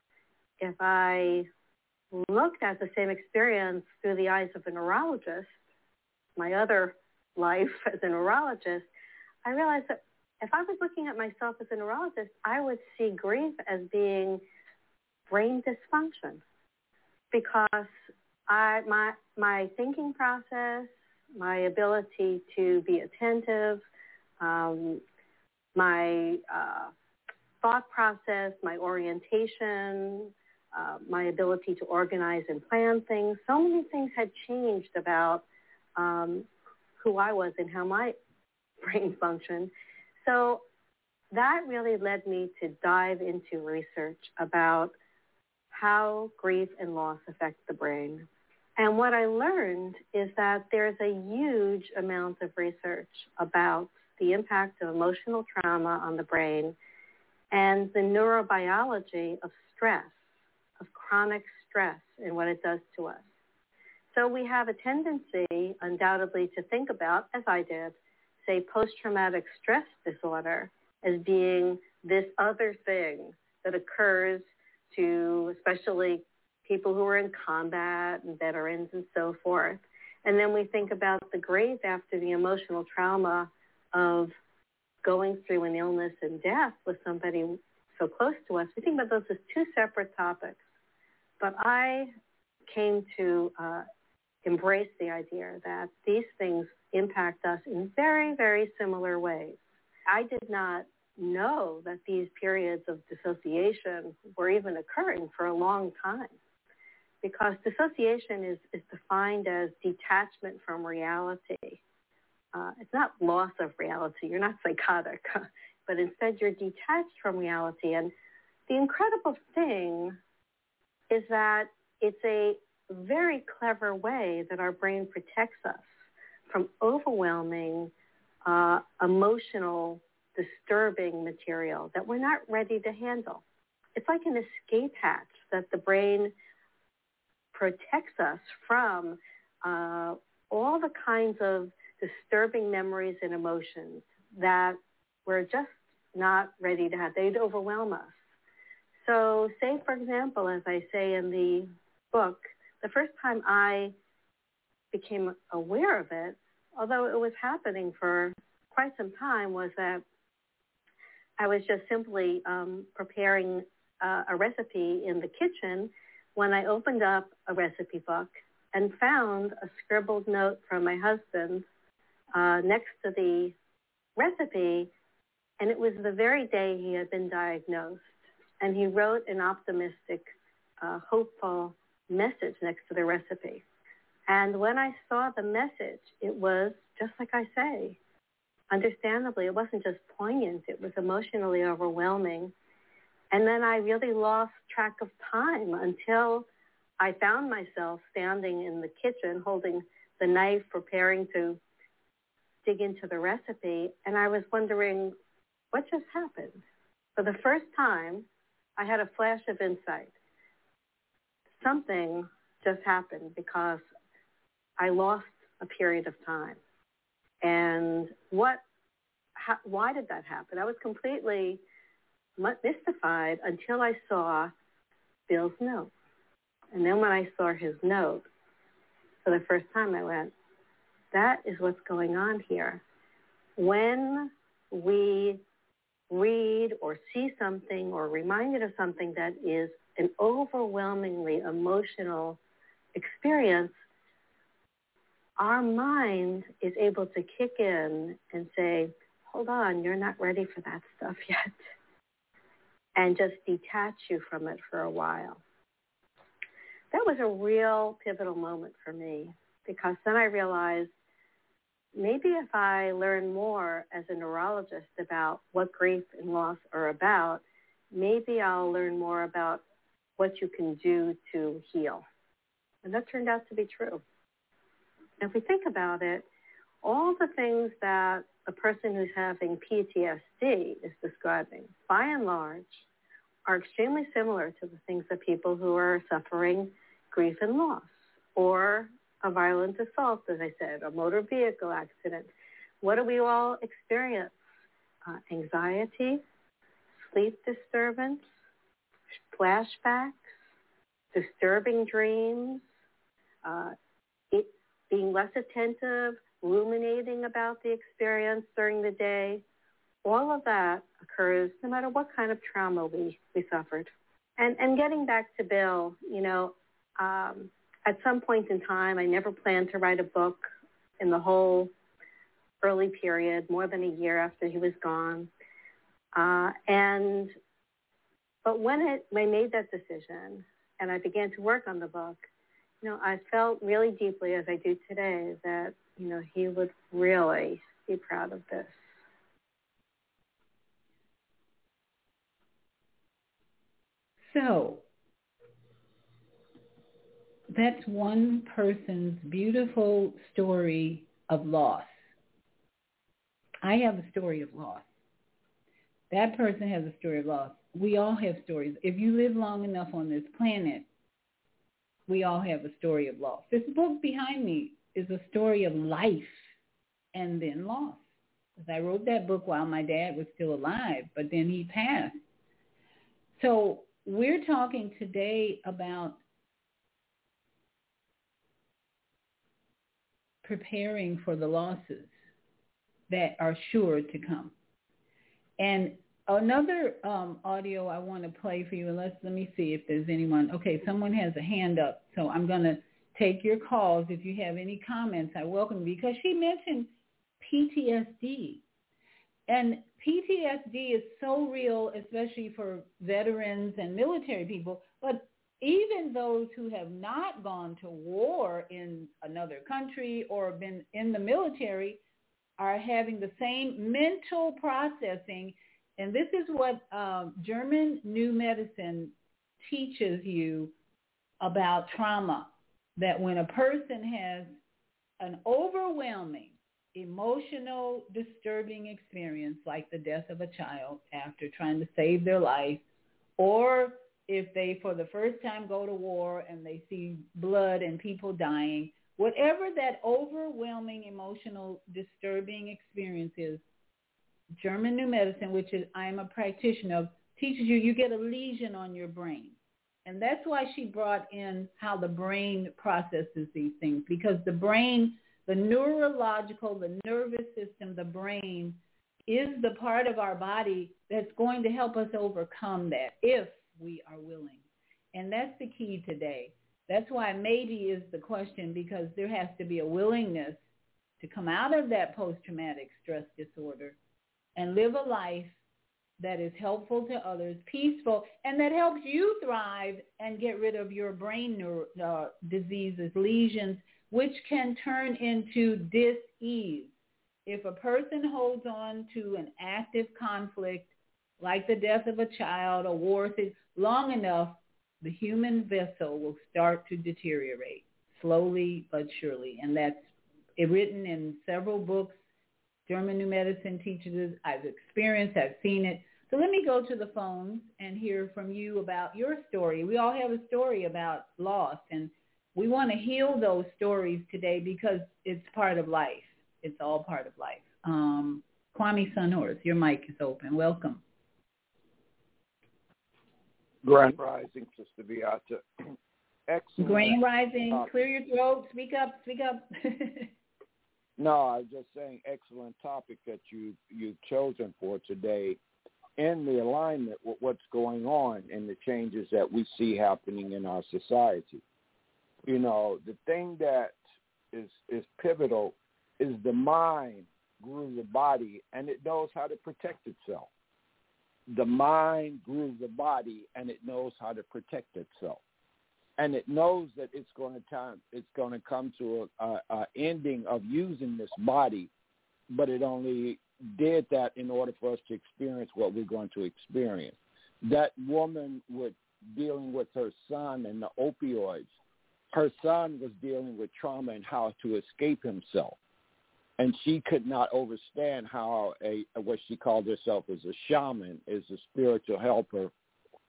if I looked at the same experience through the eyes of a neurologist, my other life as a neurologist, I realized that if I was looking at myself as a neurologist, I would see grief as being brain dysfunction, because I my my thinking process, my ability to be attentive, um, my uh, thought process, my orientation, uh, my ability to organize and plan things, so many things had changed about um, who I was and how my brain functioned. So that really led me to dive into research about how grief and loss affect the brain. And what I learned is that there's a huge amount of research about the impact of emotional trauma on the brain and the neurobiology of stress, of chronic stress and what it does to us. So we have a tendency, undoubtedly, to think about, as I did, say post-traumatic stress disorder as being this other thing that occurs to especially people who are in combat and veterans and so forth. And then we think about the grief after the emotional trauma of going through an illness and death with somebody so close to us. We think about those as two separate topics. But I came to uh, embrace the idea that these things impact us in very, very similar ways. I did not know that these periods of dissociation were even occurring for a long time, because dissociation is, is defined as detachment from reality. Uh, it's not loss of reality. You're not psychotic, but instead you're detached from reality. And the incredible thing is that it's a very clever way that our brain protects us from overwhelming uh, emotional, disturbing material that we're not ready to handle. It's like an escape hatch that the brain protects us from uh, all the kinds of disturbing memories and emotions that we're just not ready to have. They'd overwhelm us. So say, for example, as I say in the book, the first time I became aware of it, although it was happening for quite some time, was that I was just simply um, preparing uh, a recipe in the kitchen when I opened up a recipe book and found a scribbled note from my husband uh, next to the recipe, and it was the very day he had been diagnosed. And he wrote an optimistic, uh, hopeful message next to the recipe. And when I saw the message, it was, just like I say, understandably, it wasn't just poignant, it was emotionally overwhelming. And then I really lost track of time until I found myself standing in the kitchen holding the knife, preparing to dig into the recipe. And I was wondering, what just happened? For the first time, I had a flash of insight. Something just happened because I lost a period of time. And what? How, why did that happen? I was completely mystified until I saw Bill's note. And then when I saw his note, for the first time I went, that is what's going on here. When we read or see something or reminded of something that is an overwhelmingly emotional experience, our mind is able to kick in and say, hold on, you're not ready for that stuff yet, and just detach you from it for a while. That was a real pivotal moment for me, because then I realized maybe if I learn more as a neurologist about what grief and loss are about, maybe I'll learn more about what you can do to heal. And that turned out to be true. If we think about it, all the things that a person who's having P T S D is describing, by and large, are extremely similar to the things that people who are suffering grief and loss, or a violent assault, as I said, a motor vehicle accident. What do we all experience? Uh, anxiety, sleep disturbance, flashbacks, disturbing dreams, uh, it, being less attentive, ruminating about the experience during the day. All of that occurs no matter what kind of trauma we, we suffered. And, and getting back to Bill, you know, um, at some point in time, I never planned to write a book in the whole early period, more than a year after he was gone. Uh, and, but when it, I made that decision and I began to work on the book, you know, I felt really deeply, as I do today, that, you know, he would really be proud of this. So, that's one person's beautiful story of loss. I have a story of loss. That person has a story of loss. We all have stories. If you live long enough on this planet, we all have a story of loss. This book behind me is a story of life and then loss. Because I wrote that book while my dad was still alive, but then he passed. So we're talking today about preparing for the losses that are sure to come. And another um, audio I want to play for you, unless, let me see if there's anyone. Okay, someone has a hand up, so I'm going to take your calls. If you have any comments, I welcome you, because she mentioned P T S D. And P T S D is so real, especially for veterans and military people, but even those who have not gone to war in another country or been in the military are having the same mental processing. And this is what um, German New Medicine teaches you about trauma, that when a person has an overwhelming, emotional, disturbing experience, like the death of a child after trying to save their life, or if they, for the first time, go to war and they see blood and people dying, whatever that overwhelming, emotional, disturbing experience is, German New Medicine, which is I'm a practitioner of, teaches you you get a lesion on your brain. And that's why she brought in how the brain processes these things, because the brain, the neurological, the nervous system, the brain is the part of our body that's going to help us overcome that if we are willing. And that's the key today. That's why maybe is the question, because there has to be a willingness to come out of that post-traumatic stress disorder and live a life that is helpful to others, peaceful, and that helps you thrive and get rid of your brain neuro, uh, diseases, lesions, which can turn into dis-ease. If a person holds on to an active conflict, like the death of a child, a war, long enough, the human vessel will start to deteriorate, slowly but surely. And that's written in several books. German New Medicine teaches it. I've experienced, I've seen it. So let me go to the phones and hear from you about your story. We all have a story about loss, and we want to heal those stories today because it's part of life. It's all part of life. Um, Kwame Sunhorse, your mic is open. Welcome. Grand Rising, Sister Beata. Excellent. Grand Rising. Uh, Clear your throat. Speak up. Speak up. No, I was just saying, excellent topic that you, you've chosen for today, in the alignment with what's going on and the changes that we see happening in our society. You know, the thing that is, is pivotal is the mind grew the body, and it knows how to protect itself. The mind grew the body, and it knows how to protect itself. And it knows that it's going to time, it's going to come to a, a, a ending of using this body, but it only did that in order for us to experience what we're going to experience. That woman with dealing with her son and the opioids, her son was dealing with trauma and how to escape himself. And she could not understand how a what she called herself as a shaman, is a spiritual helper,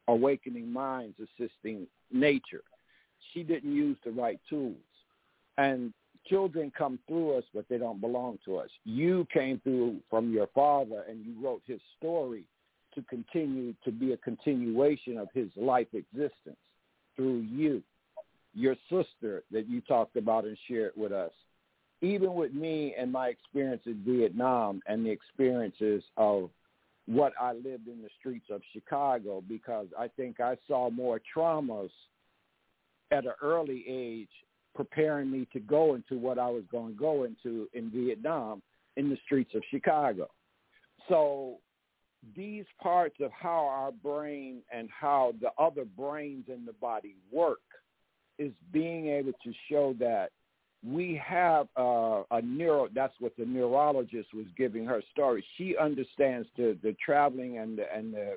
awakening minds assisting nature. She didn't use the right tools. And children come through us, but they don't belong to us. You came through from your father, and you wrote his story to continue to be a continuation of his life existence through you, your sister that you talked about and shared with us. Even with me and my experience in Vietnam and the experiences of what I lived in the streets of Chicago, because I think I saw more traumas at an early age preparing me to go into what I was going to go into in Vietnam in the streets of Chicago. So these parts of how our brain and how the other brains in the body work is being able to show that we have uh, a neuro, that's what the neurologist was giving her story. She understands the, the traveling and the, and the,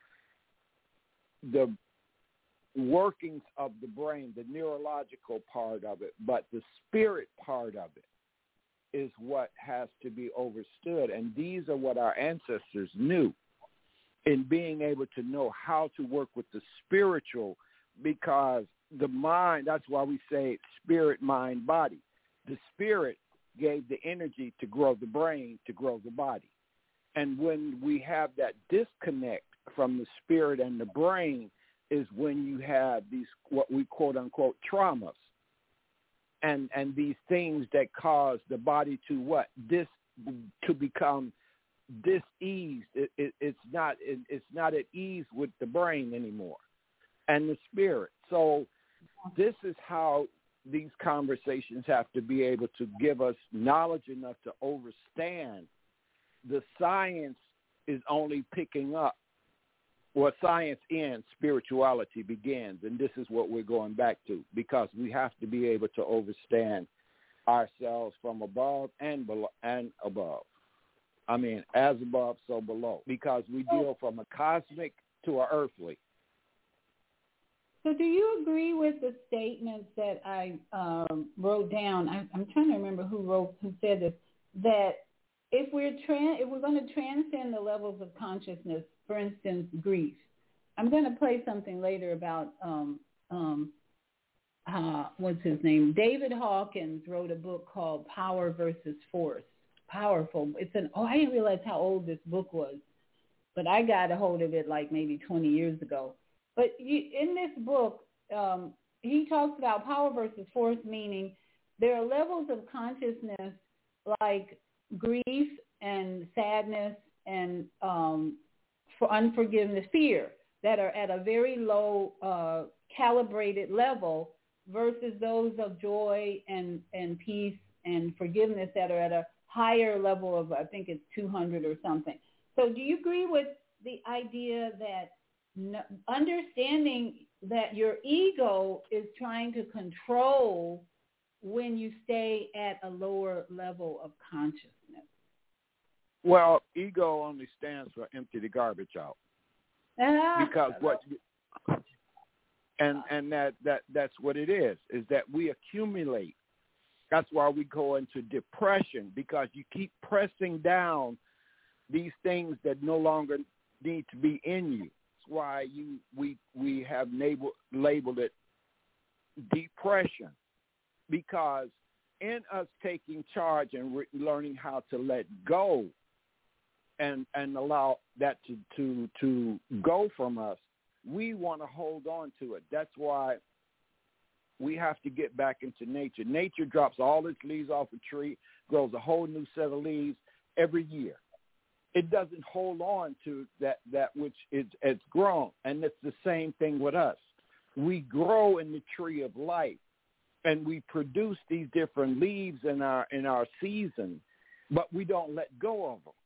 the workings of the brain, the neurological part of it, but the spirit part of it is what has to be overstood. And these are what our ancestors knew in being able to know how to work with the spiritual, because the mind, that's why we say spirit, mind, body. The spirit gave the energy to grow the brain, to grow the body. And when we have that disconnect from the spirit and the brain is when you have these, what we quote unquote traumas, and, and these things that cause the body to what? This, to become dis-eased. It, it, it's not, it, it's not at ease with the brain anymore and the spirit. So this is how these conversations have to be able to give us knowledge enough to understand. The science is only picking up. Well, science ends, spirituality begins, and this is what we're going back to, because we have to be able to understand ourselves from above and below, and above. I mean, as above, so below, because we deal from a cosmic to a earthly. So do you agree with the statements that I um, wrote down? I, I'm trying to remember who wrote, who said this, that if we're tran- if we're going to transcend the levels of consciousness, for instance, grief. I'm going to play something later about, um, um, uh, what's his name? David Hawkins wrote a book called Power versus Force. Powerful. It's an, oh, I didn't realize how old this book was, but I got a hold of it like maybe twenty years ago. But you, in this book, um, he talks about power versus force, meaning there are levels of consciousness like grief and sadness and um, for unforgiveness, fear, that are at a very low uh, calibrated level versus those of joy and, and peace and forgiveness that are at a higher level of, I think it's two hundred or something. So do you agree with the idea that no, understanding that your ego is trying to control when you stay at a lower level of consciousness? Well, ego only stands for empty the garbage out. Ah, because what you, and and that, that that's what it is, is that we accumulate. That's why we go into depression, because you keep pressing down these things that no longer need to be in you. That's why you we we have labeled, labeled it depression, because in us taking charge and re- learning how to let go and and allow that to, to, to go from us, we want to hold on to it. That's why we have to get back into nature. Nature drops all its leaves off a tree, grows a whole new set of leaves every year. It doesn't hold on to that, that which is, it's grown. And it's the same thing with us. We grow in the tree of life, and we produce these different leaves in our in our season, but we don't let go of them.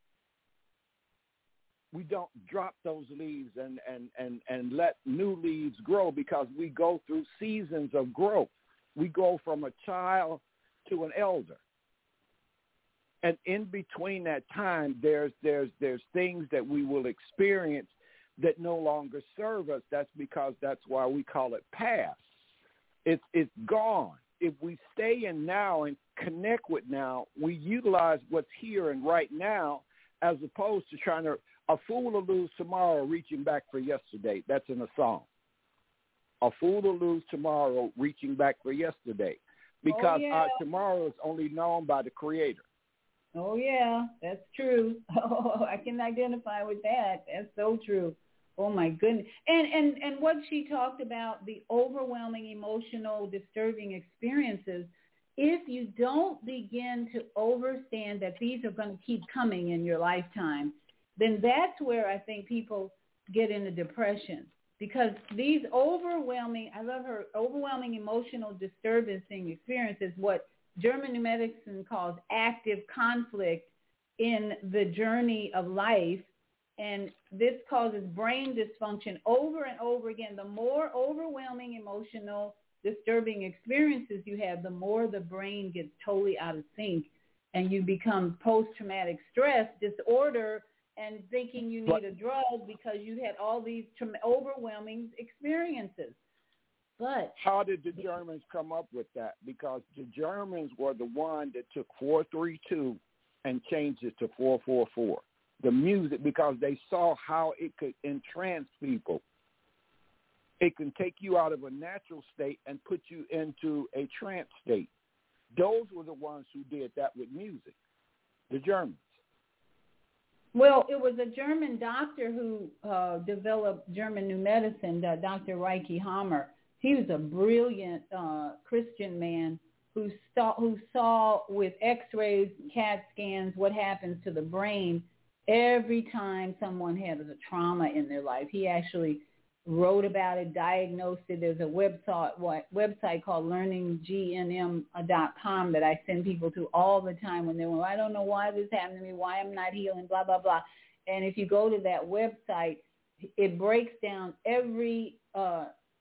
We don't drop those leaves and, and, and, and let new leaves grow, because we go through seasons of growth. We go from a child to an elder. And in between that time, there's there's there's things that we will experience that no longer serve us. That's because that's why we call it past. It's it's gone. If we stay in now and connect with now, we utilize what's here and right now, as opposed to trying to A fool will lose tomorrow reaching back for yesterday. That's in a song. A fool will lose tomorrow reaching back for yesterday. Because oh, yeah. our tomorrow is only known by the Creator. Oh, yeah, that's true. Oh, I can identify with that. That's so true. Oh, my goodness. And, and, and what she talked about, the overwhelming emotional, disturbing experiences, if you don't begin to understand that these are going to keep coming in your lifetime, then that's where I think people get into depression. Because these overwhelming, I love her, overwhelming emotional disturbing experiences, what German New Medicine calls active conflict in the journey of life. And this causes brain dysfunction over and over again. The more overwhelming emotional disturbing experiences you have, the more the brain gets totally out of sync and you become post-traumatic stress disorder and thinking you need a drug because you had all these tra- overwhelming experiences. But how did the Germans come up with that? Because the Germans were the one that took four three two and changed it to four four four. The music, because they saw how it could entrance people. It can take you out of a natural state and put you into a trance state. Those were the ones who did that with music, the Germans. Well, it was a German doctor who uh, developed German New Medicine, uh, Doctor Reiki Hammer. He was a brilliant uh, Christian man who saw, who saw with X-rays, CAT scans, what happens to the brain every time someone had a trauma in their life. He actually wrote about it, diagnosed it. There's a website what, website called learning G N M dot com that I send people to all the time when they're, well, I don't know why this happened to me, why I'm not healing, blah, blah, blah. And if you go to that website, it breaks down every uh,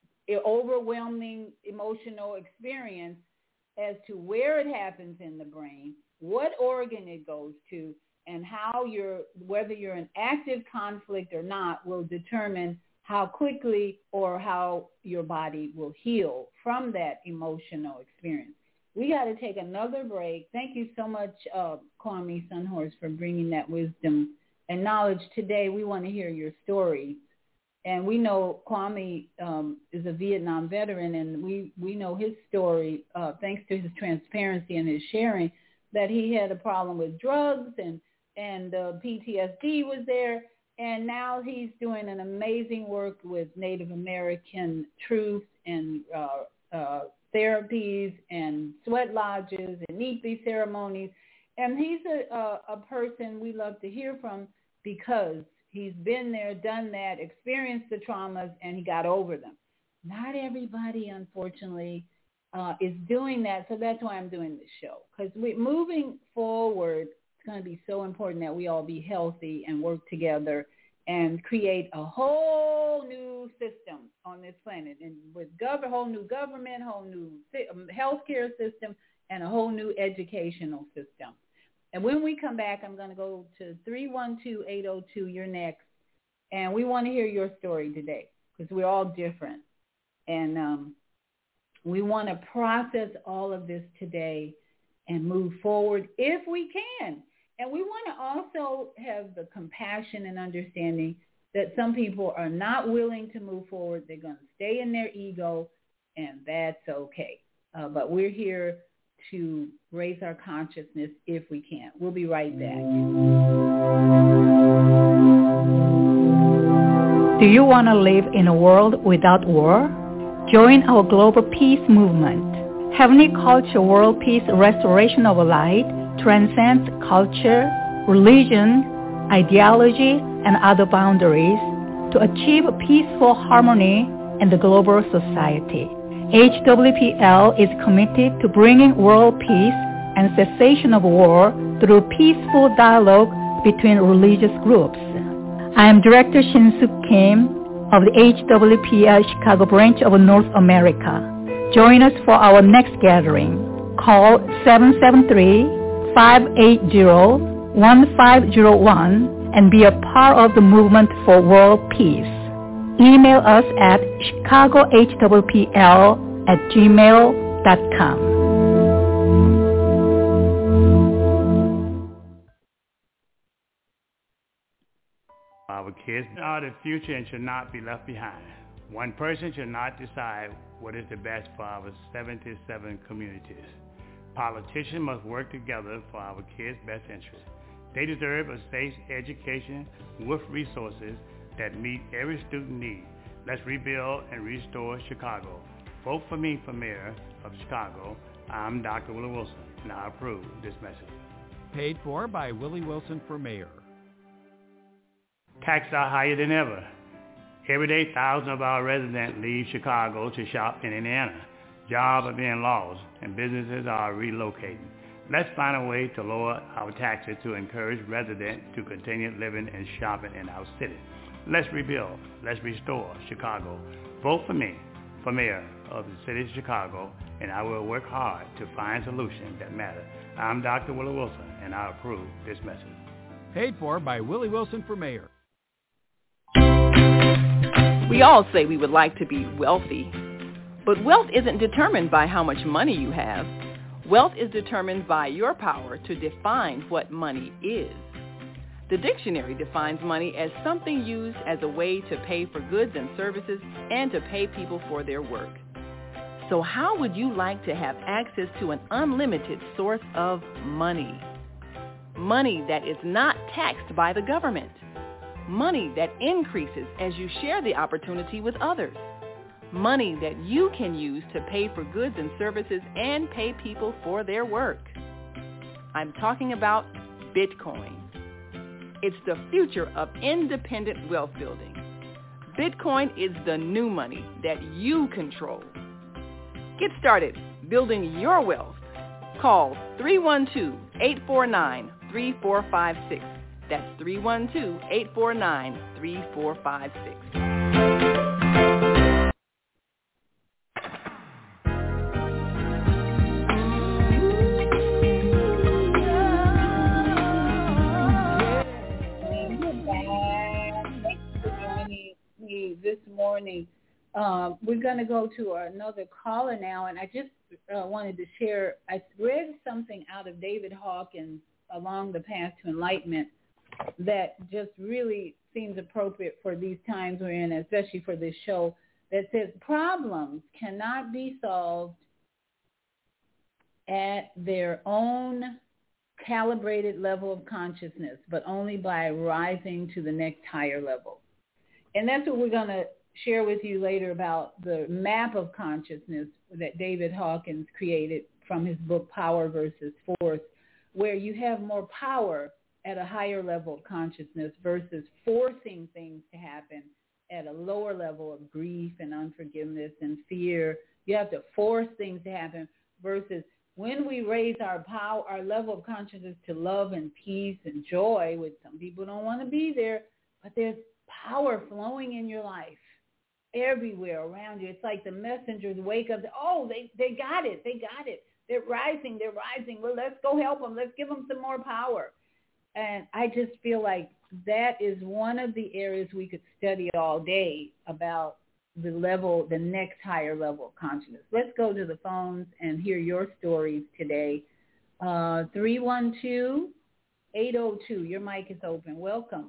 overwhelming emotional experience as to where it happens in the brain, what organ it goes to, and how you're, whether you're in active conflict or not, will determine how quickly or how your body will heal from that emotional experience. We got to take another break. Thank you so much, uh, Kwame Sunhorse, for bringing that wisdom and knowledge today. We want to hear your story. And we know Kwame um, is a Vietnam veteran, and we, we know his story, uh, thanks to his transparency and his sharing, that he had a problem with drugs and, and uh, P T S D was there. And now he's doing an amazing work with Native American truth and uh, uh, therapies and sweat lodges and Neepi ceremonies. And he's a, a, a person we love to hear from because he's been there, done that, experienced the traumas, and he got over them. Not everybody, unfortunately, uh, is doing that. So that's why I'm doing this show. Because we moving forward, going to be so important that we all be healthy and work together and create a whole new system on this planet, and with gov- a whole new government, whole new si- healthcare system, and a whole new educational system. And when we come back, I'm going to go to three one two, eight oh two, you're next, and we want to hear your story today because we're all different. And um, we want to process all of this today and move forward if we can. And we want to also have the compassion and understanding that some people are not willing to move forward. They're going to stay in their ego, and that's okay. Uh, but we're here to raise our consciousness if we can. We'll be right back. Do you want to live in a world without war? Join our global peace movement. Heavenly Culture World Peace Restoration of Light transcends culture, religion, ideology, and other boundaries to achieve peaceful harmony in the global society. H W P L is committed to bringing world peace and cessation of war through peaceful dialogue between religious groups. I am Director Shin-Suk Kim of the H W P L Chicago branch of North America. Join us for our next gathering. Call seven seven three, five eight zero, one five zero one and be a part of the movement for world peace. Email us at chicago h w p l at gmail dot com. our kids are the future and should not be left behind. One person should not decide what is the best for our seventy-seven communities. Politicians must work together for our kids' best interests. They deserve a safe education with resources that meet every student need. Let's rebuild and restore Chicago. Vote for me for mayor of Chicago. I'm Doctor Willie Wilson, and I approve this message. Paid for by Willie Wilson for mayor. Taxes are higher than ever. Every day, thousands of our residents leave Chicago to shop in Indiana. Jobs are being lost, and businesses are relocating. Let's find a way to lower our taxes to encourage residents to continue living and shopping in our city. Let's rebuild. Let's restore Chicago. Vote for me for mayor of the city of Chicago, and I will work hard to find solutions that matter. I'm Doctor Willie Wilson, and I approve this message. Paid for by Willie Wilson for mayor. We all say we would like to be wealthy, but wealth isn't determined by how much money you have. Wealth is determined by your power to define what money is. The dictionary defines money as something used as a way to pay for goods and services and to pay people for their work. So how would you like to have access to an unlimited source of money? Money that is not taxed by the government. Money that increases as you share the opportunity with others. Money that you can use to pay for goods and services and pay people for their work. I'm talking about Bitcoin. It's the future of independent wealth building. Bitcoin is the new money that you control. Get started building your wealth. Call three one two, eight four nine, three four five six. That's three one two, eight four nine, three four five six. This morning. Um, we're going to go to another caller now, and I just uh, wanted to share, I read something out of David Hawkins, Along the Path to Enlightenment, that just really seems appropriate for these times we're in, especially for this show, that says problems cannot be solved at their own calibrated level of consciousness, but only by rising to the next higher level. And that's what we're going to share with you later about the map of consciousness that David Hawkins created from his book, Power versus Force, where you have more power at a higher level of consciousness versus forcing things to happen at a lower level of grief and unforgiveness and fear. You have to force things to happen versus when we raise our power, our level of consciousness to love and peace and joy, which some people don't want to be there, but there's power flowing in your life everywhere around you. It's like the messengers wake up. Oh, they, they got it. They got it. They're rising. They're rising. Well, let's go help them. Let's give them some more power. And I just feel like that is one of the areas we could study all day about the level, the next higher level of consciousness. Let's go to the phones and hear your stories today. Uh, three one two, eight oh two. Your mic is open. Welcome.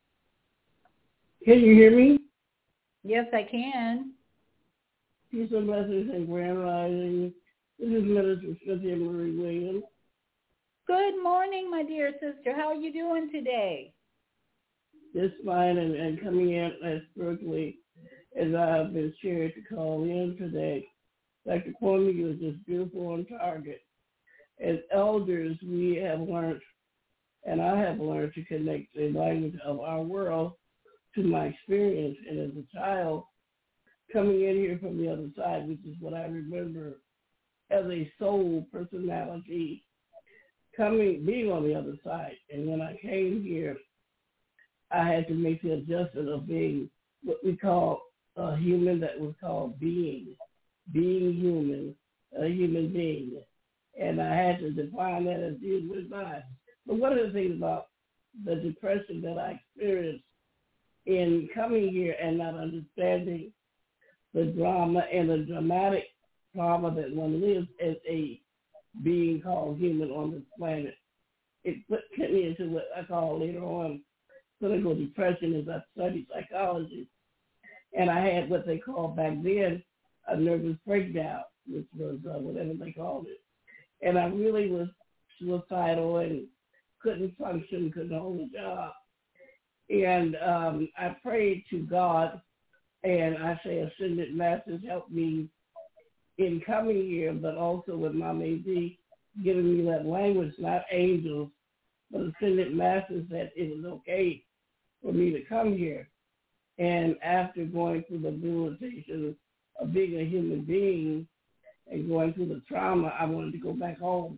Can you hear me? Yes, I can. Peace and blessings and grand rising. This is Minister Cynthia Marie Williams. Good morning, my dear sister. How are you doing today? Just fine, and, and coming in as spiritually as I have been shared to call in today. Doctor Kwame was just beautiful on target. As elders, we have learned, and I have learned to connect the language of our world to my experience, and as a child, coming in here from the other side, which is what I remember as a soul personality, coming, being on the other side. And when I came here, I had to make the adjustment of being what we call a human, that was called being, being human, a human being. And I had to define that as being with God. But one of the things about the depression that I experienced in coming here and not understanding the drama and the dramatic trauma that one lives as a being called human on this planet, it put me into what I call later on clinical depression as I studied psychology. And I had what they called back then a nervous breakdown, which was uh, whatever they called it. And I really was suicidal and couldn't function, couldn't hold a job. And um, I prayed to God, and I say Ascended Masters helped me in coming here, but also with Mama A D giving me that language, not angels, but Ascended Masters, that it was okay for me to come here. And after going through the realization of being a human being and going through the trauma, I wanted to go back home.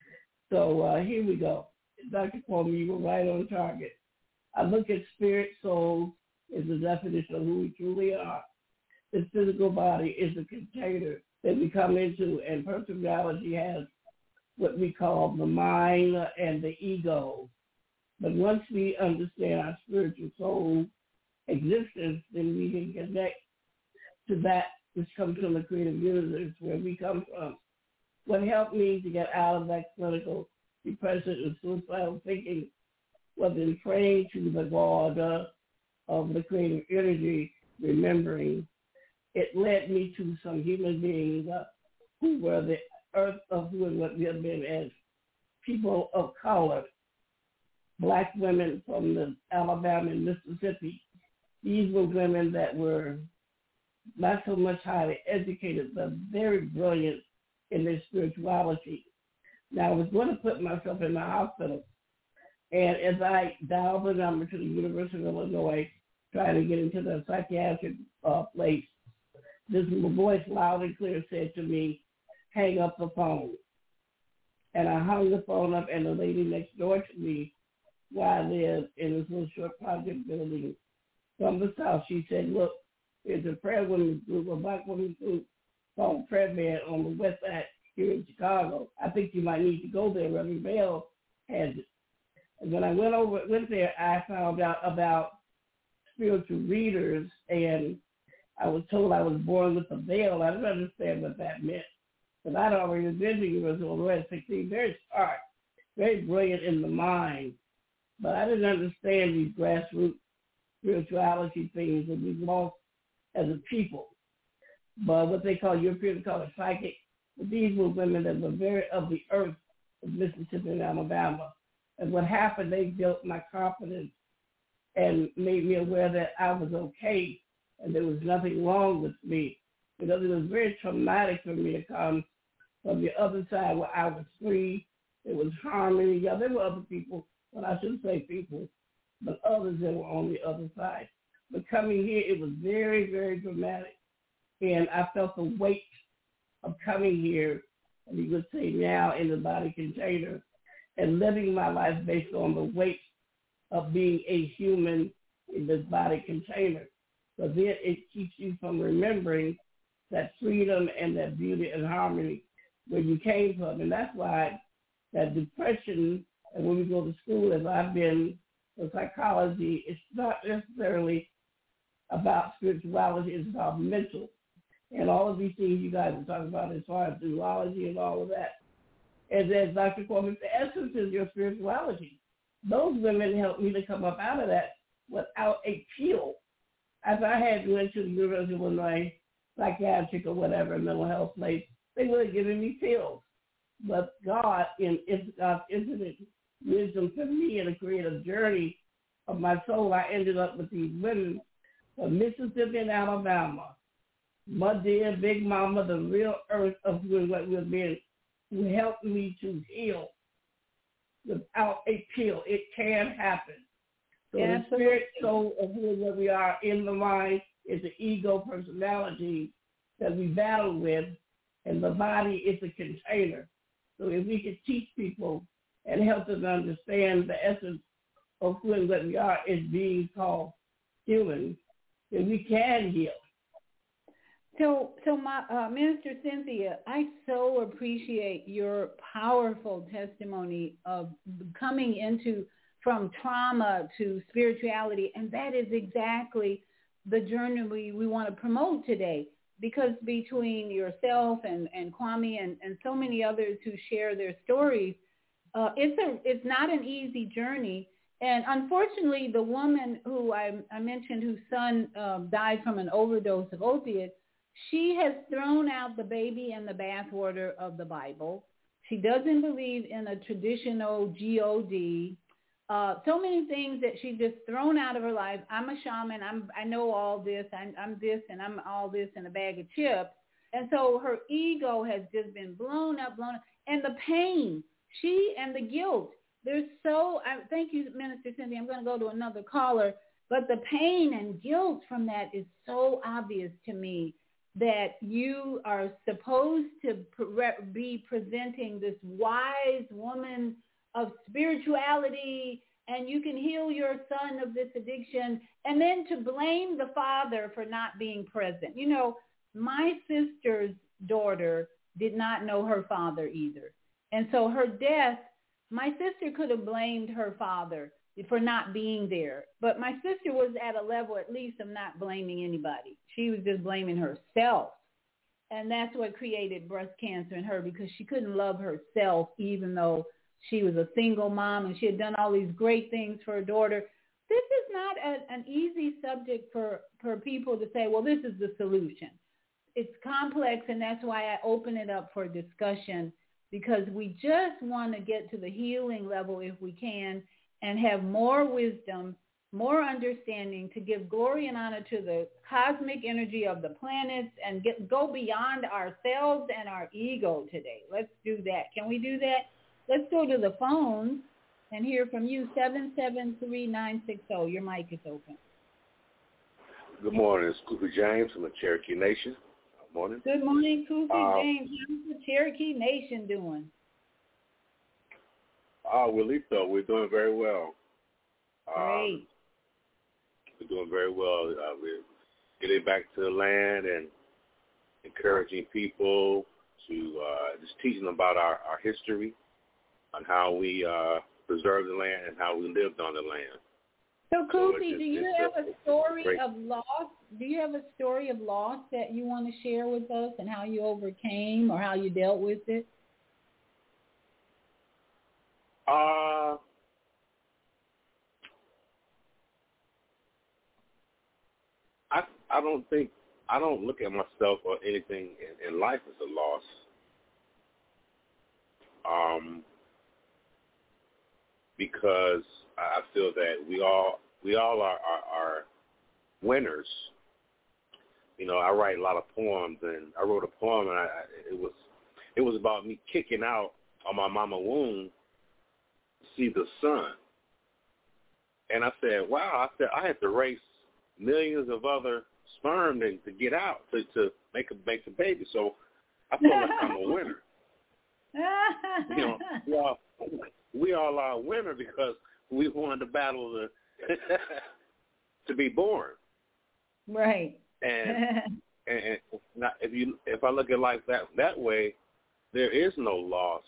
So uh, here we go. Doctor Kwame, you were right on target. I look at spirit, soul is the definition of who we truly are. This physical body is a container that we come into, and personality has what we call the mind and the ego. But once we understand our spiritual soul existence, then we can connect to that which comes from the creative universe where we come from. What helped me to get out of that clinical depression and suicidal thinking was in praying to the God uh, of the creative energy, remembering. It led me to some human beings uh, who were the earth of who and what we have been as people of color, black women from the Alabama and Mississippi. These were women that were not so much highly educated, but very brilliant in their spirituality. Now, I was going to put myself in the hospital, and as I dialed the number to the University of Illinois, trying to get into the psychiatric uh, place, this voice loud and clear said to me, hang up the phone. And I hung the phone up, and the lady next door to me, where I live in this little short project building from the south, she said, look, there's a prayer women's group, a black women's group called Prayer Band on the west side here in Chicago. I think you might need to go there. Reverend Bell has it. And when I went over, went there, I found out about spiritual readers, and I was told I was born with a veil. I didn't understand what that meant. But I'd already been to University of Illinois at sixteen, very smart, very brilliant in the mind. But I didn't understand these grassroots spirituality things that we've lost as a people. But what they call, Europeans call it psychic. But these were women that were very of the earth of Mississippi and Alabama. And what happened, they built my confidence and made me aware that I was okay and there was nothing wrong with me. Because it was very traumatic for me to come from the other side where I was free. There was harmony. Yeah, there were other people, but I shouldn't say people, but others that were on the other side. But coming here, it was very, very dramatic. And I felt the weight of coming here, and you would say now in the body container, and living my life based on the weight of being a human in this body container. So then it keeps you from remembering that freedom and that beauty and harmony where you came from. And that's why that depression, and when we go to school, as I've been for psychology, it's not necessarily about spirituality, it's about mental. And all of these things you guys are talking about as far as zoology and all of that. As, as Doctor Coleman, the essence is your spirituality. Those women helped me to come up out of that without a pill. As I had went to the University of Illinois, psychiatric or whatever, mental health place, they would have given me pills. But God, in God's infinite wisdom for me in a creative journey of my soul, I ended up with these women from Mississippi and Alabama. My dear Big Mama, the real earth of who what we've been, who helped me to heal without a pill. It can happen. So yeah, the spirit, soul of who and what we are in the mind is the ego personality that we battle with, and the body is a container. So if we could teach people and help them understand the essence of who and what we are is being called human, then we can heal. So, so my, uh, Minister Cynthia, I so appreciate your powerful testimony of coming into from trauma to spirituality, and that is exactly the journey we, we want to promote today. Because between yourself and, and Kwame and, and so many others who share their stories, uh, it's a it's not an easy journey, And unfortunately, the woman who I, I mentioned whose son um, died from an overdose of opiates, she has thrown out the baby and the bathwater of the Bible. She doesn't believe in a traditional G O D. Uh, so many things that she's just thrown out of her life. I'm a shaman. I'm, I know all this. I'm, I'm this and I'm all this in a bag of chips. And so her ego has just been blown up, blown up. And the pain, she and the guilt. There's so, I, thank you, Minister Cindy. I'm going to go to another caller. But the pain and guilt from that is so obvious to me, that you are supposed to pre- be presenting this wise woman of spirituality, and you can heal your son of this addiction, and then to blame the father for not being present. You know, my sister's daughter did not know her father either. And so her death, my sister could have blamed her father for not being there. But my sister was at a level at least of not blaming anybody. She was just blaming herself. And that's what created breast cancer in her, because she couldn't love herself, even though she was a single mom and she had done all these great things for her daughter. This is not a, an easy subject for, for people to say, well, this is the solution. It's complex, and that's why I open it up for discussion, because we just want to get to the healing level if we can, and have more wisdom, more understanding to give glory and honor to the cosmic energy of the planets, and get, go beyond ourselves and our ego today. Let's do that. Can we do that? Let's go to the phone and hear from you. seven seven three nine six zero. Your mic is open. Good morning. It's Cooper James from the Cherokee Nation. Good morning. Good morning, Cooper uh, James. How's the Cherokee Nation doing? Uh, Willito, we're doing very well. Great. Um, we're doing very well. Uh, we're getting back to the land and encouraging people to uh, just teaching them about our, our history, on how we uh, preserved the land and how we lived on the land. So, Koopy, so do you have a story of loss? Do you have a story of loss that you want to share with us, and how you overcame or how you dealt with it? Uh, I I don't think I don't look at myself or anything in, in life as a loss. Um, because I feel that we all we all are, are, are winners. You know, I write a lot of poems, and I wrote a poem, and I, it was it was about me kicking out on my mama womb to see the sun. And I said, wow, I said I had to race millions of other sperm to, to get out to, to make a make a baby. So I feel like I'm a winner. You know, we all, we all are a winner because we won the battle to to be born. Right. And and not, if you if I look at life that that way, there is no loss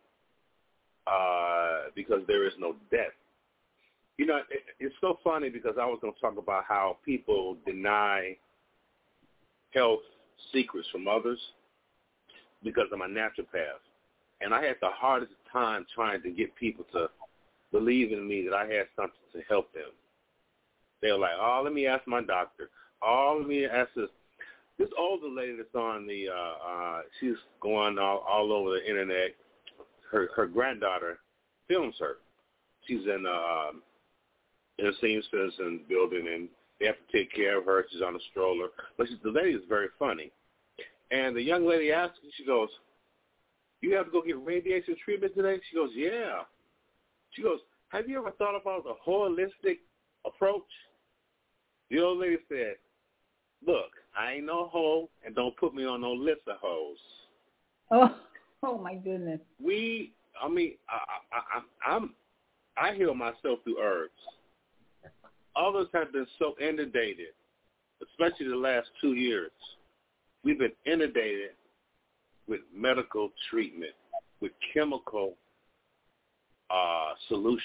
uh, because there is no death. You know, it, it's so funny because I was going to talk about how people deny health secrets from others because I'm a naturopath. And I had the hardest time trying to get people to believe in me that I had something to help them. They were like, oh, let me ask my doctor. Oh, let me ask this. This older lady that's on the, uh, uh, she's going all, all over the internet. Her her granddaughter films her. She's in, uh, in a senior citizen building, and they have to take care of her. She's on a stroller. But she's, the lady is very funny. And the young lady asks, she goes, you have to go get radiation treatment today? She goes, yeah. She goes, have you ever thought about the holistic approach? The old lady said, look, I ain't no hoe, and don't put me on no list of hoes. Oh, oh my goodness. We, I mean, I, I, I, I'm, I heal myself through herbs. Others have been so inundated, especially the last two years. We've been inundated with medical treatment, with chemical uh, solutions.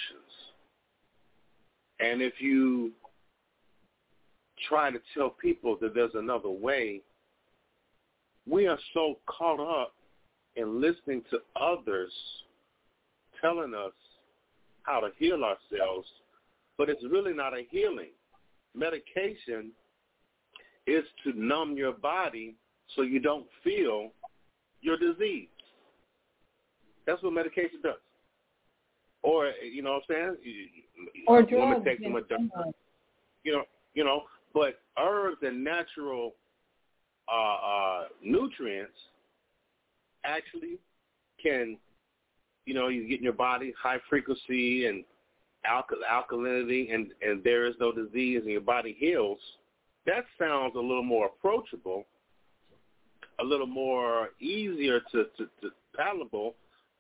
And if you try to tell people that there's another way, we are so caught up in listening to others telling us how to heal ourselves but it's really not a healing. Medication is to numb your body so you don't feel your disease. That's what medication does. Or, you know what I'm saying? Or drugs. Take them you know, you know, but herbs and natural uh, uh, nutrients actually can, you know, you get in your body high frequency and alkal- alkalinity, and, and there is no disease, and your body heals. That sounds a little more approachable, a little more easier to, to, to palatable.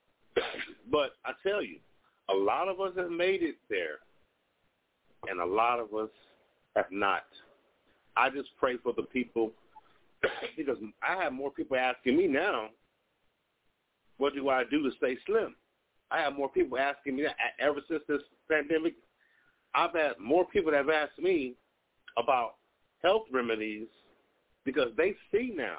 But I tell you, a lot of us have made it there, and a lot of us have not. I just pray for the people because I have more people asking me now, what do I do to stay slim? I have more people asking me that ever since this pandemic. I've had more people that have asked me about health remedies because they see now,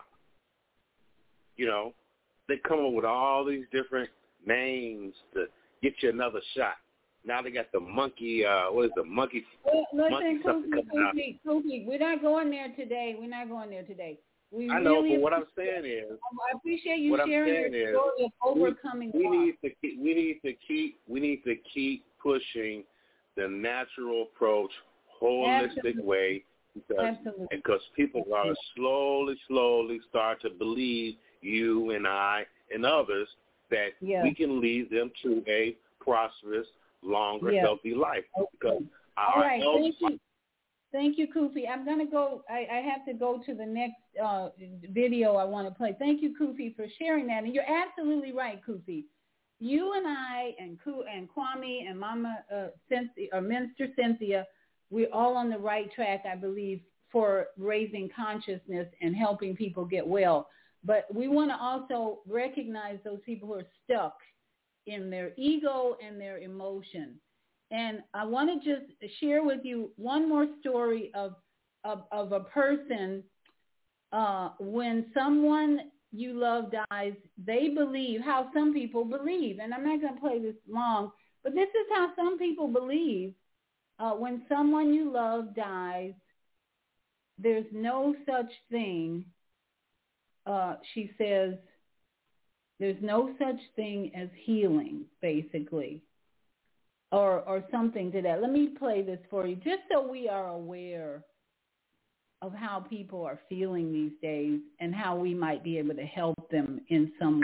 you know, they come up with all these different names to get you another shot. Now they got the monkey, uh, what is the monkey? Well, monkey listen, Kofi, Kofi, we're not going there today. We're not going there today. We I know, really but what I'm saying is, I appreciate you what sharing I'm saying your is, story of overcoming we, we loss. need to keep, we need to keep, we need to keep pushing the natural approach, holistic Absolutely. way, because Absolutely. because people are going to slowly, slowly start to believe you and I and others that Yeah. we can lead them to a prosperous, longer, Yeah. healthy life. Okay. Because All our right, health, thank you. Thank you, Kofi. I'm going to go, I, I have to go to the next uh, video I want to play. Thank you, Kofi, for sharing that. And you're absolutely right, Kofi. You and I and Ku and Kwame and Mama uh, Cynthia, or Minister Cynthia, we're all on the right track, I believe, for raising consciousness and helping people get well. But we want to also recognize those people who are stuck in their ego and their emotion. And I want to just share with you one more story of of, of a person uh, when someone you love dies, they believe how some people believe. And I'm not going to play this long, but this is how some people believe. Uh, when someone you love dies, there's no such thing. Uh, she says, there's no such thing as healing, basically. Or, or something to that. Let me play this for you, just so we are aware of how people are feeling these days and how we might be able to help them in some way.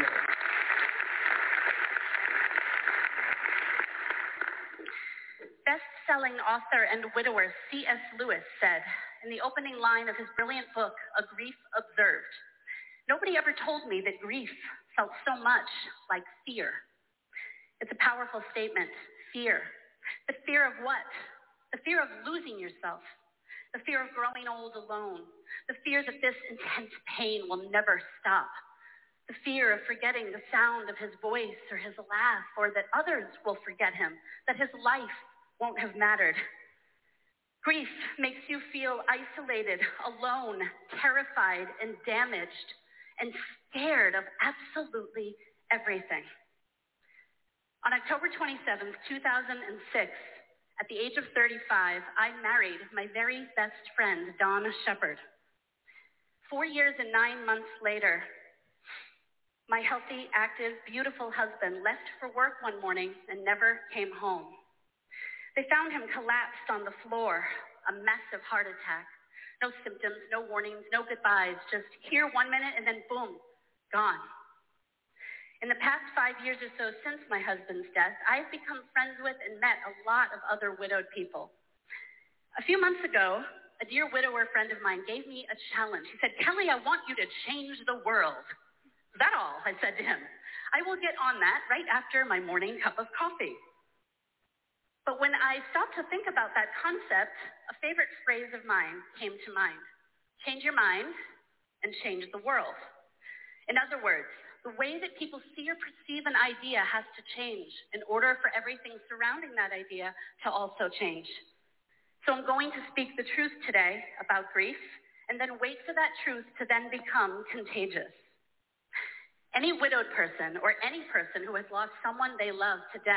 Best-selling author and widower C S Lewis said in the opening line of his brilliant book, A Grief Observed, "Nobody ever told me that grief felt so much like fear." It's a powerful statement. Fear. The fear of what? The fear of losing yourself. The fear of growing old alone. The fear that this intense pain will never stop. The fear of forgetting the sound of his voice or his laugh, or that others will forget him, that his life won't have mattered. Grief makes you feel isolated, alone, terrified, and damaged, and scared of absolutely everything. On October twenty-seventh, two thousand six, at the age of thirty-five, I married my very best friend, Dawn Shepard. Four years and nine months later, my healthy, active, beautiful husband left for work one morning and never came home. They found him collapsed on the floor, a massive heart attack. No symptoms, no warnings, no goodbyes, just here one minute and then boom, gone. In the past five years or so since my husband's death, I've become friends with and met a lot of other widowed people. A few months ago, a dear widower friend of mine gave me a challenge. He said, "Kelly, I want you to change the world." "Is that all?" I said to him. "I will get on that right after my morning cup of coffee." But when I stopped to think about that concept, a favorite phrase of mine came to mind. Change your mind and change the world. In other words, the way that people see or perceive an idea has to change in order for everything surrounding that idea to also change. So I'm going to speak the truth today about grief and then wait for that truth to then become contagious. Any widowed person or any person who has lost someone they love to death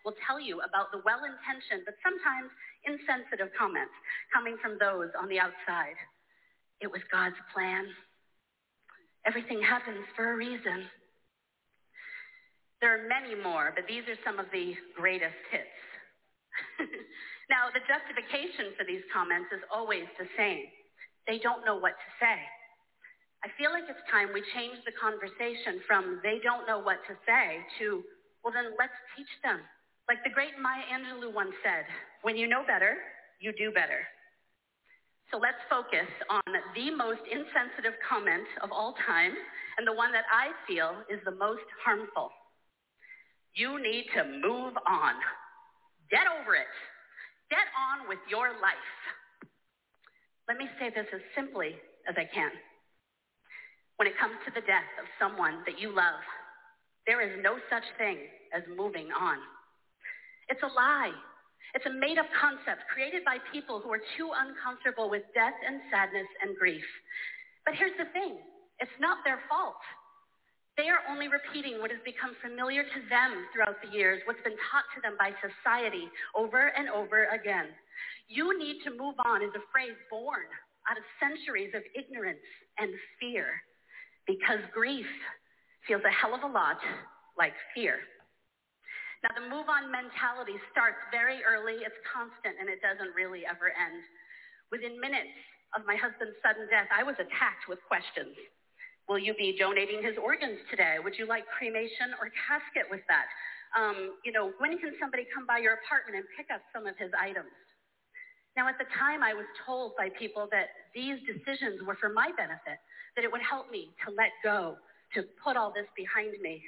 will tell you about the well-intentioned but sometimes insensitive comments coming from those on the outside. It was God's plan. Everything happens for a reason. There are many more, but these are some of the greatest hits. Now, the justification for these comments is always the same. They don't know what to say. I feel like it's time we change the conversation from they don't know what to say to, well, then let's teach them. Like the great Maya Angelou once said, when you know better, you do better. So let's focus on the most insensitive comment of all time and the one that I feel is the most harmful. You need to move on. Get over it. Get on with your life. Let me say this as simply as I can. When it comes to the death of someone that you love, there is no such thing as moving on. It's a lie. It's a made-up concept created by people who are too uncomfortable with death and sadness and grief. But here's the thing. It's not their fault. They are only repeating what has become familiar to them throughout the years, what's been taught to them by society over and over again. You need to move on is a phrase born out of centuries of ignorance and fear, because grief feels a hell of a lot like fear. Now, the move-on mentality starts very early, it's constant, and it doesn't really ever end. Within minutes of my husband's sudden death, I was attacked with questions. Will you be donating his organs today? Would you like cremation or casket with that? Um, you know, when can somebody come by your apartment and pick up some of his items? Now, at the time, I was told by people that these decisions were for my benefit, that it would help me to let go, to put all this behind me.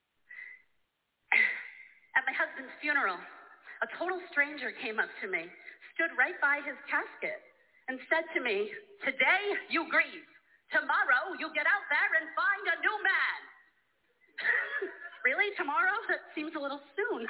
At my husband's funeral, a total stranger came up to me, stood right by his casket, and said to me, today you grieve. Tomorrow you get out there and find a new man. Really? Tomorrow? That seems a little soon.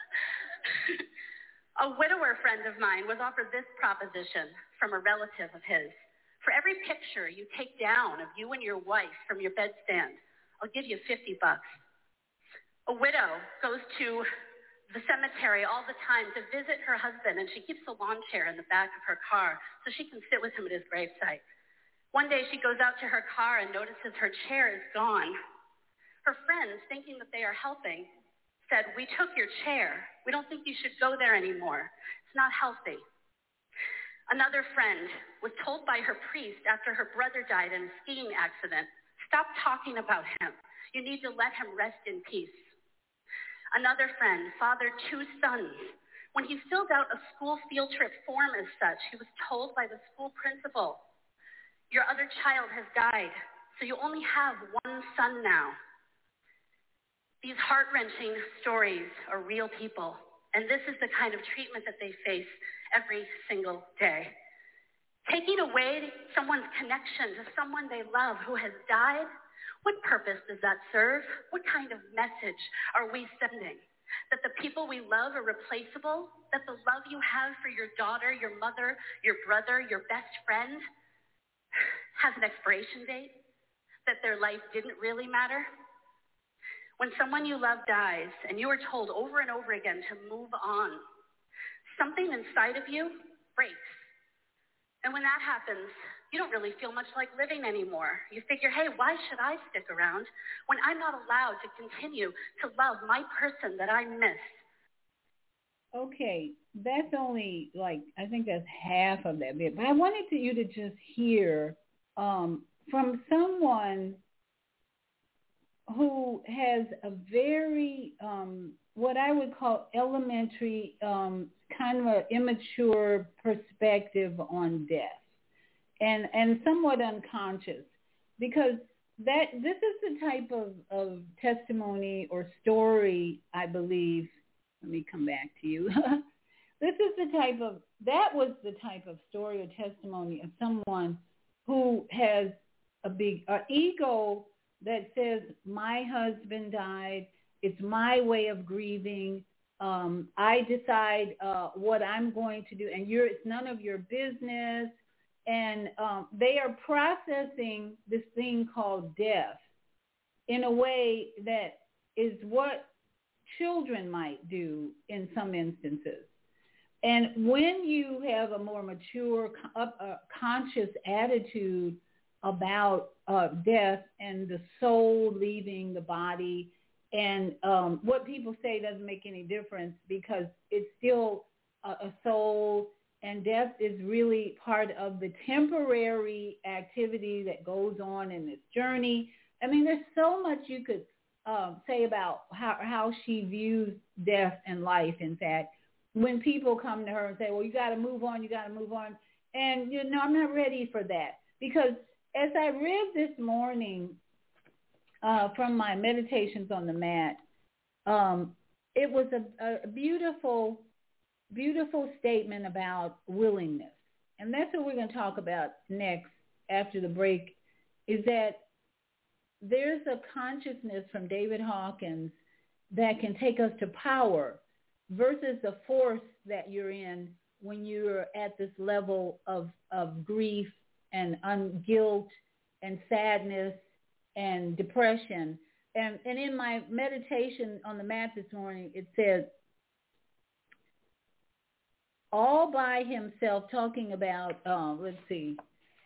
A widower friend of mine was offered this proposition from a relative of his. For every picture you take down of you and your wife from your bedstand, I'll give you fifty bucks. A widow goes to the cemetery all the time to visit her husband, and she keeps a lawn chair in the back of her car so she can sit with him at his gravesite. One day she goes out to her car and notices her chair is gone. Her friends, thinking that they are helping, said, we took your chair. We don't think you should go there anymore. It's not healthy. Another friend was told by her priest after her brother died in a skiing accident, stop talking about him. You need to let him rest in peace. Another friend fathered two sons. When he filled out a school field trip form as such, he was told by the school principal, your other child has died, so you only have one son now. These heart-wrenching stories are real people, and this is the kind of treatment that they face every single day. Taking away someone's connection to someone they love who has died, what purpose does that serve? What kind of message are we sending? That the people we love are replaceable? That the love you have for your daughter, your mother, your brother, your best friend has an expiration date, that their life didn't really matter? When someone you love dies and you are told over and over again to move on, something inside of you breaks. And when that happens, you don't really feel much like living anymore. You figure, hey, why should I stick around when I'm not allowed to continue to love my person that I miss? Okay, that's only like, I think that's half of that bit. But I wanted to, you to just hear um, from someone who has a very, um, what I would call elementary, um, kind of an immature perspective on death, and, and somewhat unconscious, because that this is the type of, of testimony or story, I believe. Let me come back to you. This is the type of, that was the type of story or testimony of someone who has a big uh, ego that says, my husband died, it's my way of grieving, um, I decide uh, what I'm going to do, and you're, it's none of your business. And um, they are processing this thing called death in a way that is what children might do in some instances. And when you have a more mature, uh, conscious attitude about uh, death and the soul leaving the body, and um, what people say doesn't make any difference because it's still a, a soul, and death is really part of the temporary activity that goes on in this journey. I mean, there's so much you could um, say about how, how she views death and life, in fact. When people come to her and say, well, you got to move on, you got to move on. And, you know, I'm not ready for that. Because as I read this morning uh, from my meditations on the mat, um, it was a, a beautiful, beautiful statement about willingness. And that's what we're going to talk about next after the break, is that there's a consciousness from David Hawkins that can take us to power versus the force that you're in when you're at this level of, of grief and un- guilt and sadness and depression. And, and in my meditation on the mat this morning, it says, all by himself, talking about, uh, let's see,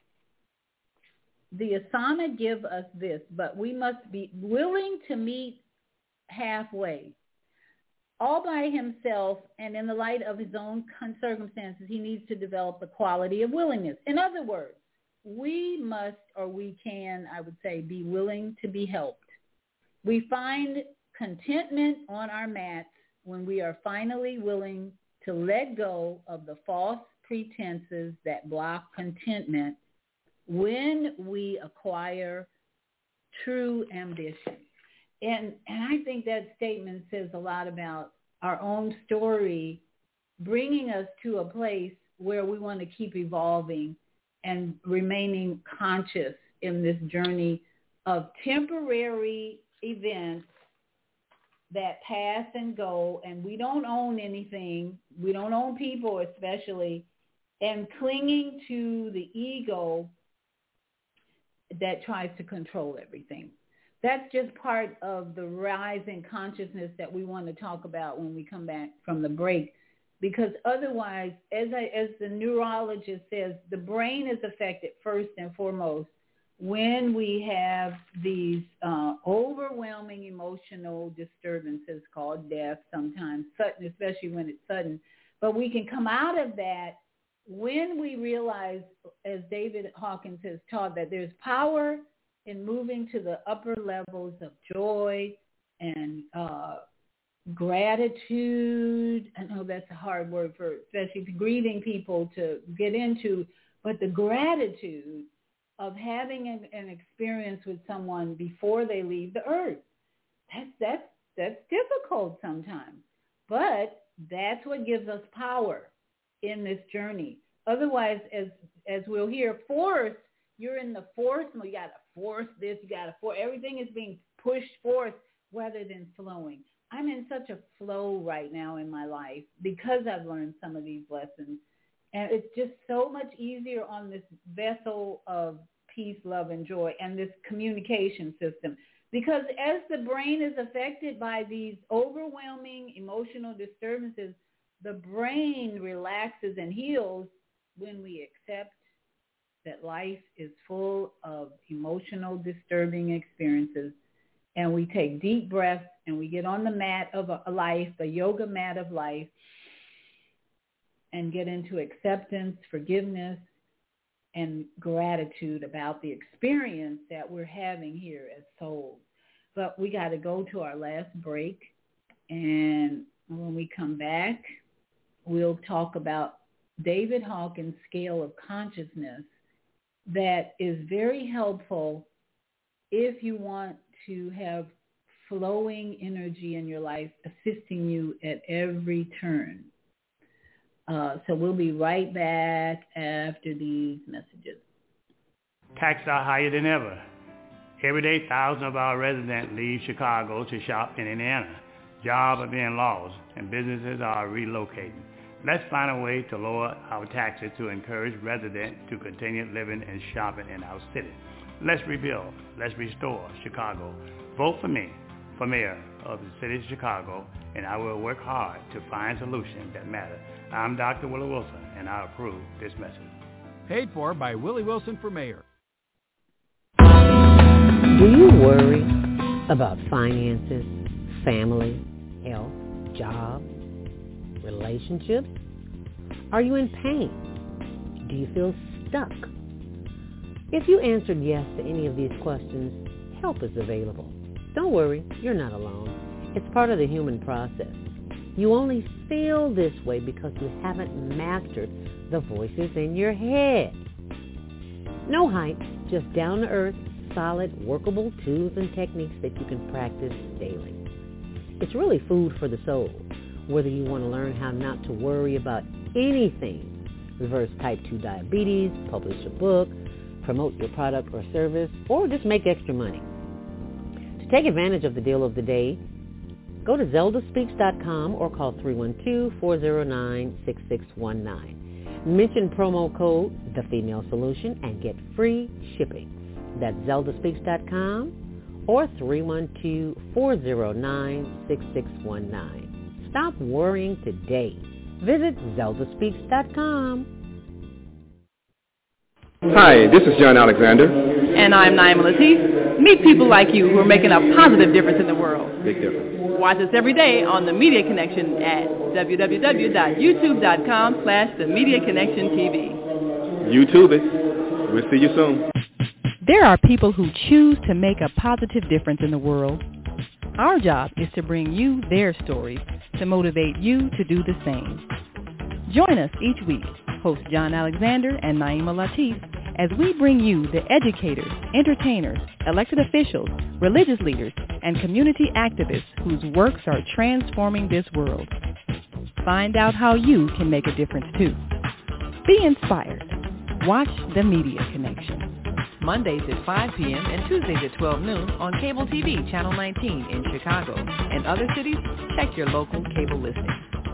the Asana give us this, but we must be willing to meet halfway. All by himself and in the light of his own circumstances, he needs to develop the quality of willingness. In other words, we must, or we can, I would say, be willing to be helped. We find contentment on our mats when we are finally willing to let go of the false pretenses that block contentment, when we acquire true ambition. And and I think that statement says a lot about our own story, bringing us to a place where we want to keep evolving and remaining conscious in this journey of temporary events that pass and go, and we don't own anything. We don't own people especially, and clinging to the ego that tries to control everything. That's just part of the rise in consciousness that we want to talk about when we come back from the break. Because otherwise, as I, as the neurologist says, the brain is affected first and foremost when we have these uh, overwhelming emotional disturbances called death sometimes, sudden, especially when it's sudden. But we can come out of that when we realize, as David Hawkins has taught, that there's power in moving to the upper levels of joy and uh, gratitude. I know that's a hard word for, especially grieving people to get into, but the gratitude of having an, an experience with someone before they leave the earth. That's, that's, that's difficult sometimes, but that's what gives us power in this journey. Otherwise, as as we'll hear, force, you're in the force, you got to force this, you got to force, everything is being pushed forth rather than flowing. I'm in such a flow right now in my life because I've learned some of these lessons. And it's just so much easier on this vessel of peace, love, and joy, and this communication system. Because as the brain is affected by these overwhelming emotional disturbances, the brain relaxes and heals when we accept that life is full of emotional disturbing experiences, and we take deep breaths and we get on the mat of a life, the yoga mat of life, and get into acceptance, forgiveness, and gratitude about the experience that we're having here as souls. But we got to go to our last break, and when we come back, we'll talk about David Hawkins' scale of consciousness that is very helpful if you want to have flowing energy in your life, assisting you at every turn. Uh, so we'll be right back after these messages. Taxes are higher than ever. Every day, thousands of our residents leave Chicago to shop in Indiana. Jobs are being lost, and businesses are relocating. Let's find a way to lower our taxes to encourage residents to continue living and shopping in our city. Let's rebuild. Let's restore Chicago. Vote for me. for mayor of the city of Chicago, and I will work hard to find solutions that matter. I'm Doctor Willie Wilson, and I approve this message. Paid for by Willie Wilson for mayor. Do you worry about finances, family, health, job, relationships? Are you in pain? Do you feel stuck? If you answered yes to any of these questions, help is available. Don't worry, you're not alone. It's part of the human process. You only feel this way because you haven't mastered the voices in your head. No hype, just down-to-earth, solid, workable tools and techniques that you can practice daily. It's really food for the soul, whether you want to learn how not to worry about anything, reverse type two diabetes, publish a book, promote your product or service, or just make extra money. To take advantage of the deal of the day, go to zelda speaks dot com or call three one two, four zero nine, six six one nine. Mention promo code The Female Solution and get free shipping. That's zelda speaks dot com or three one two, four zero nine, six six one nine. Stop worrying today. Visit zelda speaks dot com. Hi, this is John Alexander. And I'm Naima Latif. Meet people like you who are making a positive difference in the world. Big difference. Watch us every day on The Media Connection at w w w dot youtube dot com slash The Media Connection T V. YouTube it. We'll see you soon. There are people who choose to make a positive difference in the world. Our job is to bring you their stories to motivate you to do the same. Join us each week, host John Alexander and Naima Latif, as we bring you the educators, entertainers, elected officials, religious leaders, and community activists whose works are transforming this world. Find out how you can make a difference too. Be inspired. Watch The Media Connection. Mondays at five p.m. and Tuesdays at twelve noon on Cable T V Channel nineteen in Chicago. And other cities, check your local cable listings.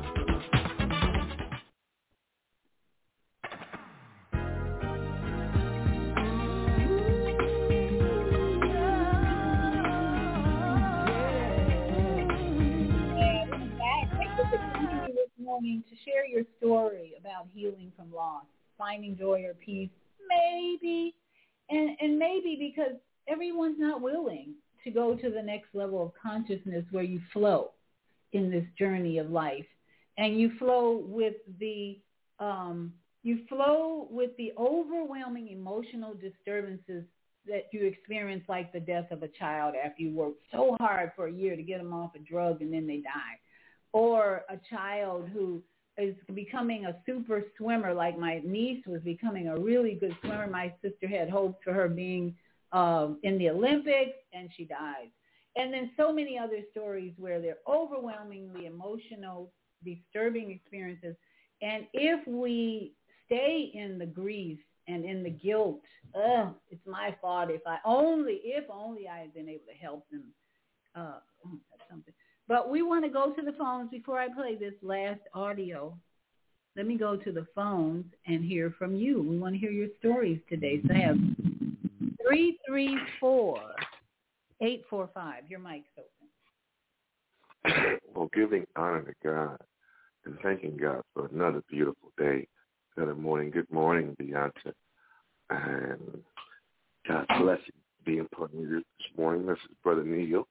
To share your story about healing from loss, finding joy or peace, maybe, and, and maybe because everyone's not willing to go to the next level of consciousness where you flow in this journey of life, and you flow with the um, you flow with the overwhelming emotional disturbances that you experience, like the death of a child after you worked so hard for a year to get them off a drug and then they die. Or a child who is becoming a super swimmer, like my niece was becoming a really good swimmer. My sister had hopes for her being um, in the Olympics, and she died. And then so many other stories where they're overwhelmingly emotional, disturbing experiences. And if we stay in the grief and in the guilt, ugh, it's my fault. If I only, if only I had been able to help them. Uh, that's something. But we want to go to the phones before I play this last audio. Let me go to the phones and hear from you. We want to hear your stories today. So I have three three four, eight four five. Your mic's open. Well, giving honor to God and thanking God for another beautiful day, another morning. Good morning, Beyonce. And God bless you being part of me this morning. This is Brother Neil.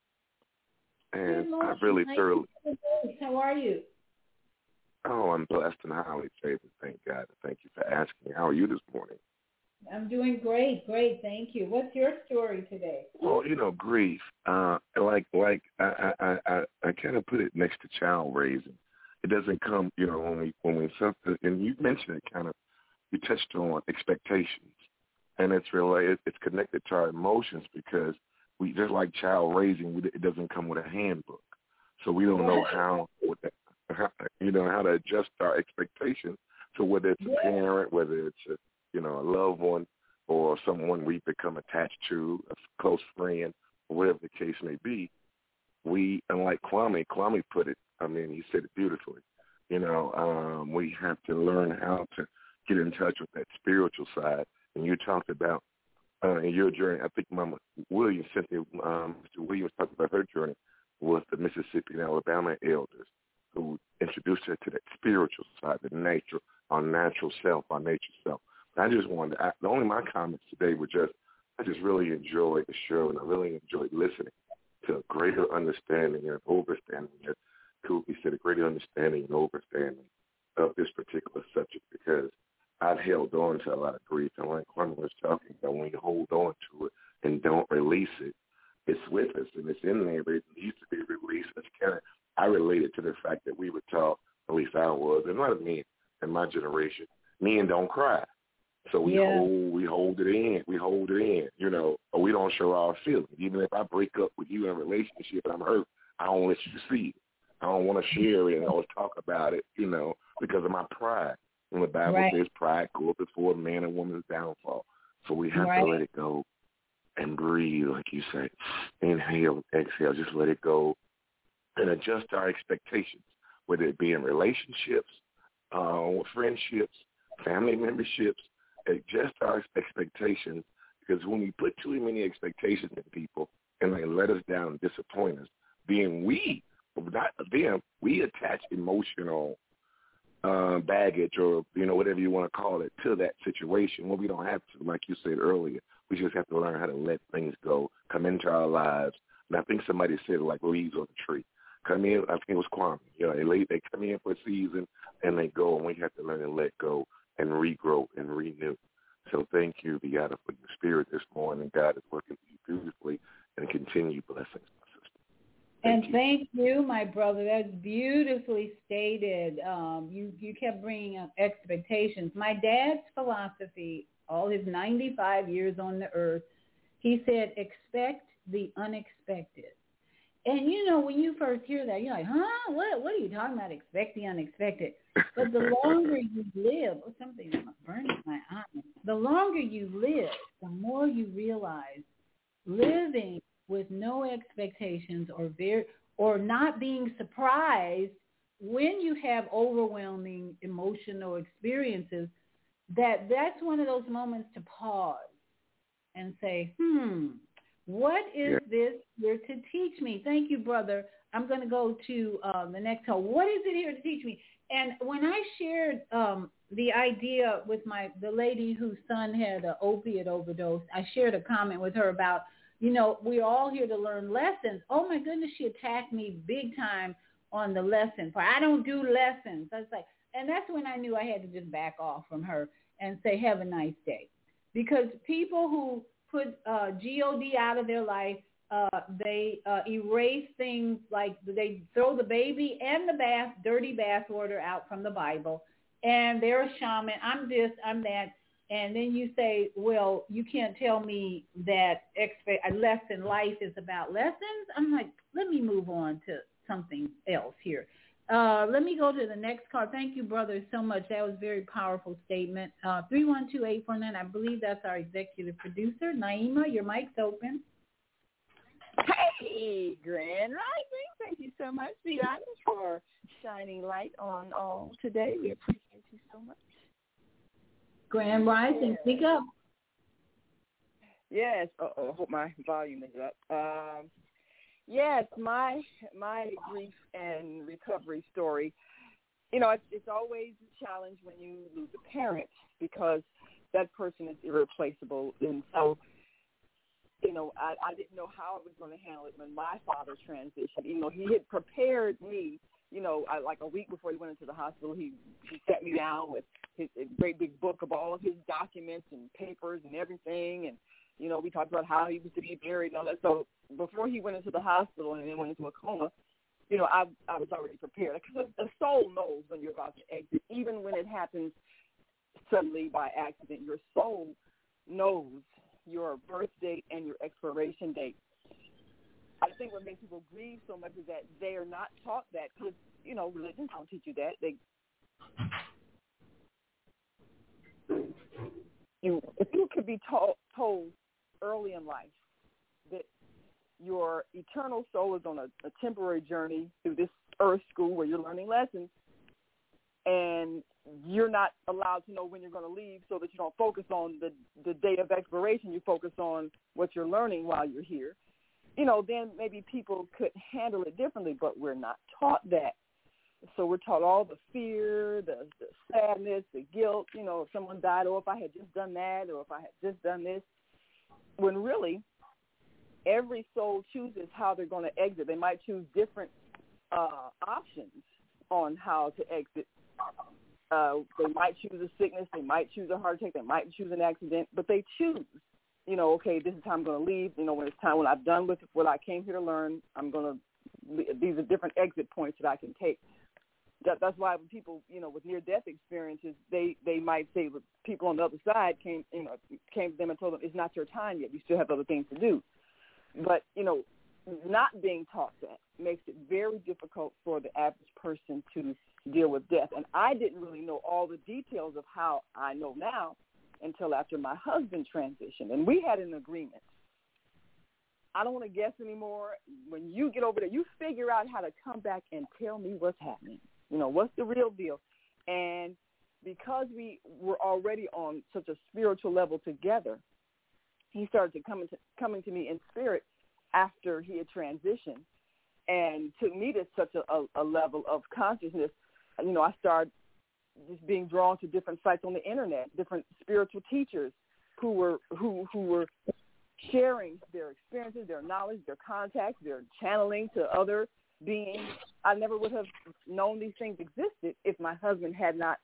And I really thoroughly. How are you? Oh, I'm blessed and highly favored. Thank God. Thank you for asking. How are you this morning? I'm doing great, great. Thank you. What's your story today? Well, you know, grief. Uh, like, like I, I, I, I kind of put it next to child raising. It doesn't come, you know, when we when we something. And you mentioned it, kind of. You touched on expectations, and it's related. It's connected to our emotions because. We just like child raising, it doesn't come with a handbook, so we don't know how, how you know, how to adjust our expectations. So whether it's a parent, whether it's a, you know, a loved one, or someone we become attached to, a close friend, or whatever the case may be, we, unlike Kwame, Kwame put it. I mean, he said it beautifully. You know, um, we have to learn how to get in touch with that spiritual side. And you talked about. Uh, in your journey, I think Mama Williams, Cynthia, um, Mister Williams talked about her journey was the Mississippi and Alabama elders who introduced her to that spiritual side, the nature, our natural self, our nature self. And I just wanted to, the only my comments today were just, I just really enjoyed the show, and I really enjoyed listening to a greater understanding and overstanding, as Kuki said, a greater understanding and overstanding of this particular subject, because I've held on to a lot of grief. And like Kwame was talking about, when you hold on to it and don't release it, it's with us and it's in there, but it needs to be released. It's kind of, I relate it to the fact that we were taught, at least I was, and a lot of men in my generation, men don't cry. So we yeah. hold we hold it in. We hold it in, you know, or we don't show our feelings. Even if I break up with you in a relationship and I'm hurt, I don't let you see it. I don't want to share it and always talk about it, you know, because of my pride. And the Bible right. says pride goeth before a man and woman's downfall. So we have right. to let it go and breathe, like you say. Inhale, exhale, just let it go and adjust our expectations, whether it be in relationships, uh, friendships, family memberships. Adjust our expectations, because when we put too many expectations in people and they let us down and disappoint us, then we, not them, we attach emotional uh, baggage or, you know, whatever you want to call it to that situation when we don't have to. Like you said earlier, we just have to learn how to let things go, come into our lives. And I think somebody said it like leaves on a tree. Come in, I think it was Kwame. You know, they, they come in for a season and they go, and we have to learn to let go and regrow and renew. So thank you, Beata, for your spirit this morning. God is working for you beautifully, and continue blessings, my sister. Thank and you. thank you, my brother. That's beautifully stated. Um, you, you kept bringing up expectations. My dad's philosophy, all his ninety-five years on the earth, he said, expect the unexpected. And, you know, when you first hear that, you're like, huh? What What are you talking about, expect the unexpected? But the longer you live, oh, something is burning my eye. The longer you live, the more you realize living with no expectations or very, or not being surprised when you have overwhelming emotional experiences, that that's one of those moments to pause and say, hmm, what is this here to teach me? Thank you, brother. I'm going to go to uh, the next call. What is it here to teach me? And when I shared um, the idea with my the lady whose son had an opiate overdose, I shared a comment with her about, you know, we're all here to learn lessons. Oh, my goodness, she attacked me big time on the lesson part. I don't do lessons. I was like, and that's when I knew I had to just back off from her and say, have a nice day. Because people who put uh, G O D out of their life, uh, they uh, erase things like they throw the baby and the bath, dirty bath water out from the Bible, and they're a shaman. I'm this, I'm that. And then you say, well, you can't tell me that expect a lesson life is about lessons. I'm like, let me move on to something else here. Uh, let me go to the next card. Thank you, brother, so much. That was a very powerful statement. Uh, three one two, eight four nine, I believe that's our executive producer. Naima, your mic's open. Hey, Grand Rising. Thank you so much, Beata, for shining light on all today. We appreciate you so much. Grand Rising, yeah. Speak up. Yes. Uh-oh, I hope my volume is up. Um, yes, my my grief and recovery story, you know, it's, it's always a challenge when you lose a parent because that person is irreplaceable. And so, you know, I, I didn't know how I was going to handle it when my father transitioned. You know, he had prepared me, you know, I, like a week before he went into the hospital, he, he sat me down with his a great big book of all of his documents and papers and everything. And, you know, we talked about how he was to be buried and all that. So before he went into the hospital and then went into a coma, you know, I I was already prepared. Because the soul knows when you're about to exit, even when it happens suddenly by accident. Your soul knows your birth date and your expiration date. I think what makes people grieve so much is that they are not taught that because, you know, religions don't teach you that. They, you, if you could be told, told early in life that your eternal soul is on a, a temporary journey through this earth school where you're learning lessons, and you're not allowed to know when you're going to leave so that you don't focus on the, the date of expiration. You focus on what you're learning while you're here. you know, then maybe people could handle it differently, but we're not taught that. So we're taught all the fear, the, the sadness, the guilt, you know, if someone died, or if I had just done that, or if I had just done this, when really every soul chooses how they're going to exit. They might choose different uh, options on how to exit. Uh, they might choose a sickness, they might choose a heart attack, they might choose an accident, but they choose, you know, okay, this is how I'm going to leave. You know, when it's time, when I've done with what I came here to learn, I'm going to, these are different exit points that I can take. That, that's why when people, you know, with near-death experiences, they, they might say, well, people on the other side came, you know, came to them and told them, it's not your time yet. You still have other things to do. But, you know, not being taught that makes it very difficult for the average person to deal with death. And I didn't really know all the details of how I know now until after my husband transitioned. And we had an agreement. I don't want to guess anymore. When you get over there, you figure out how to come back and tell me what's happening. You know, what's the real deal? And because we were already on such a spiritual level together, he started to coming to coming to me in spirit after he had transitioned, and took me to such a, a, a level of consciousness. You know, I started just being drawn to different sites on the internet, different spiritual teachers who were who who were sharing their experiences, their knowledge, their contacts, their channeling to other beings. I never would have known these things existed if my husband had not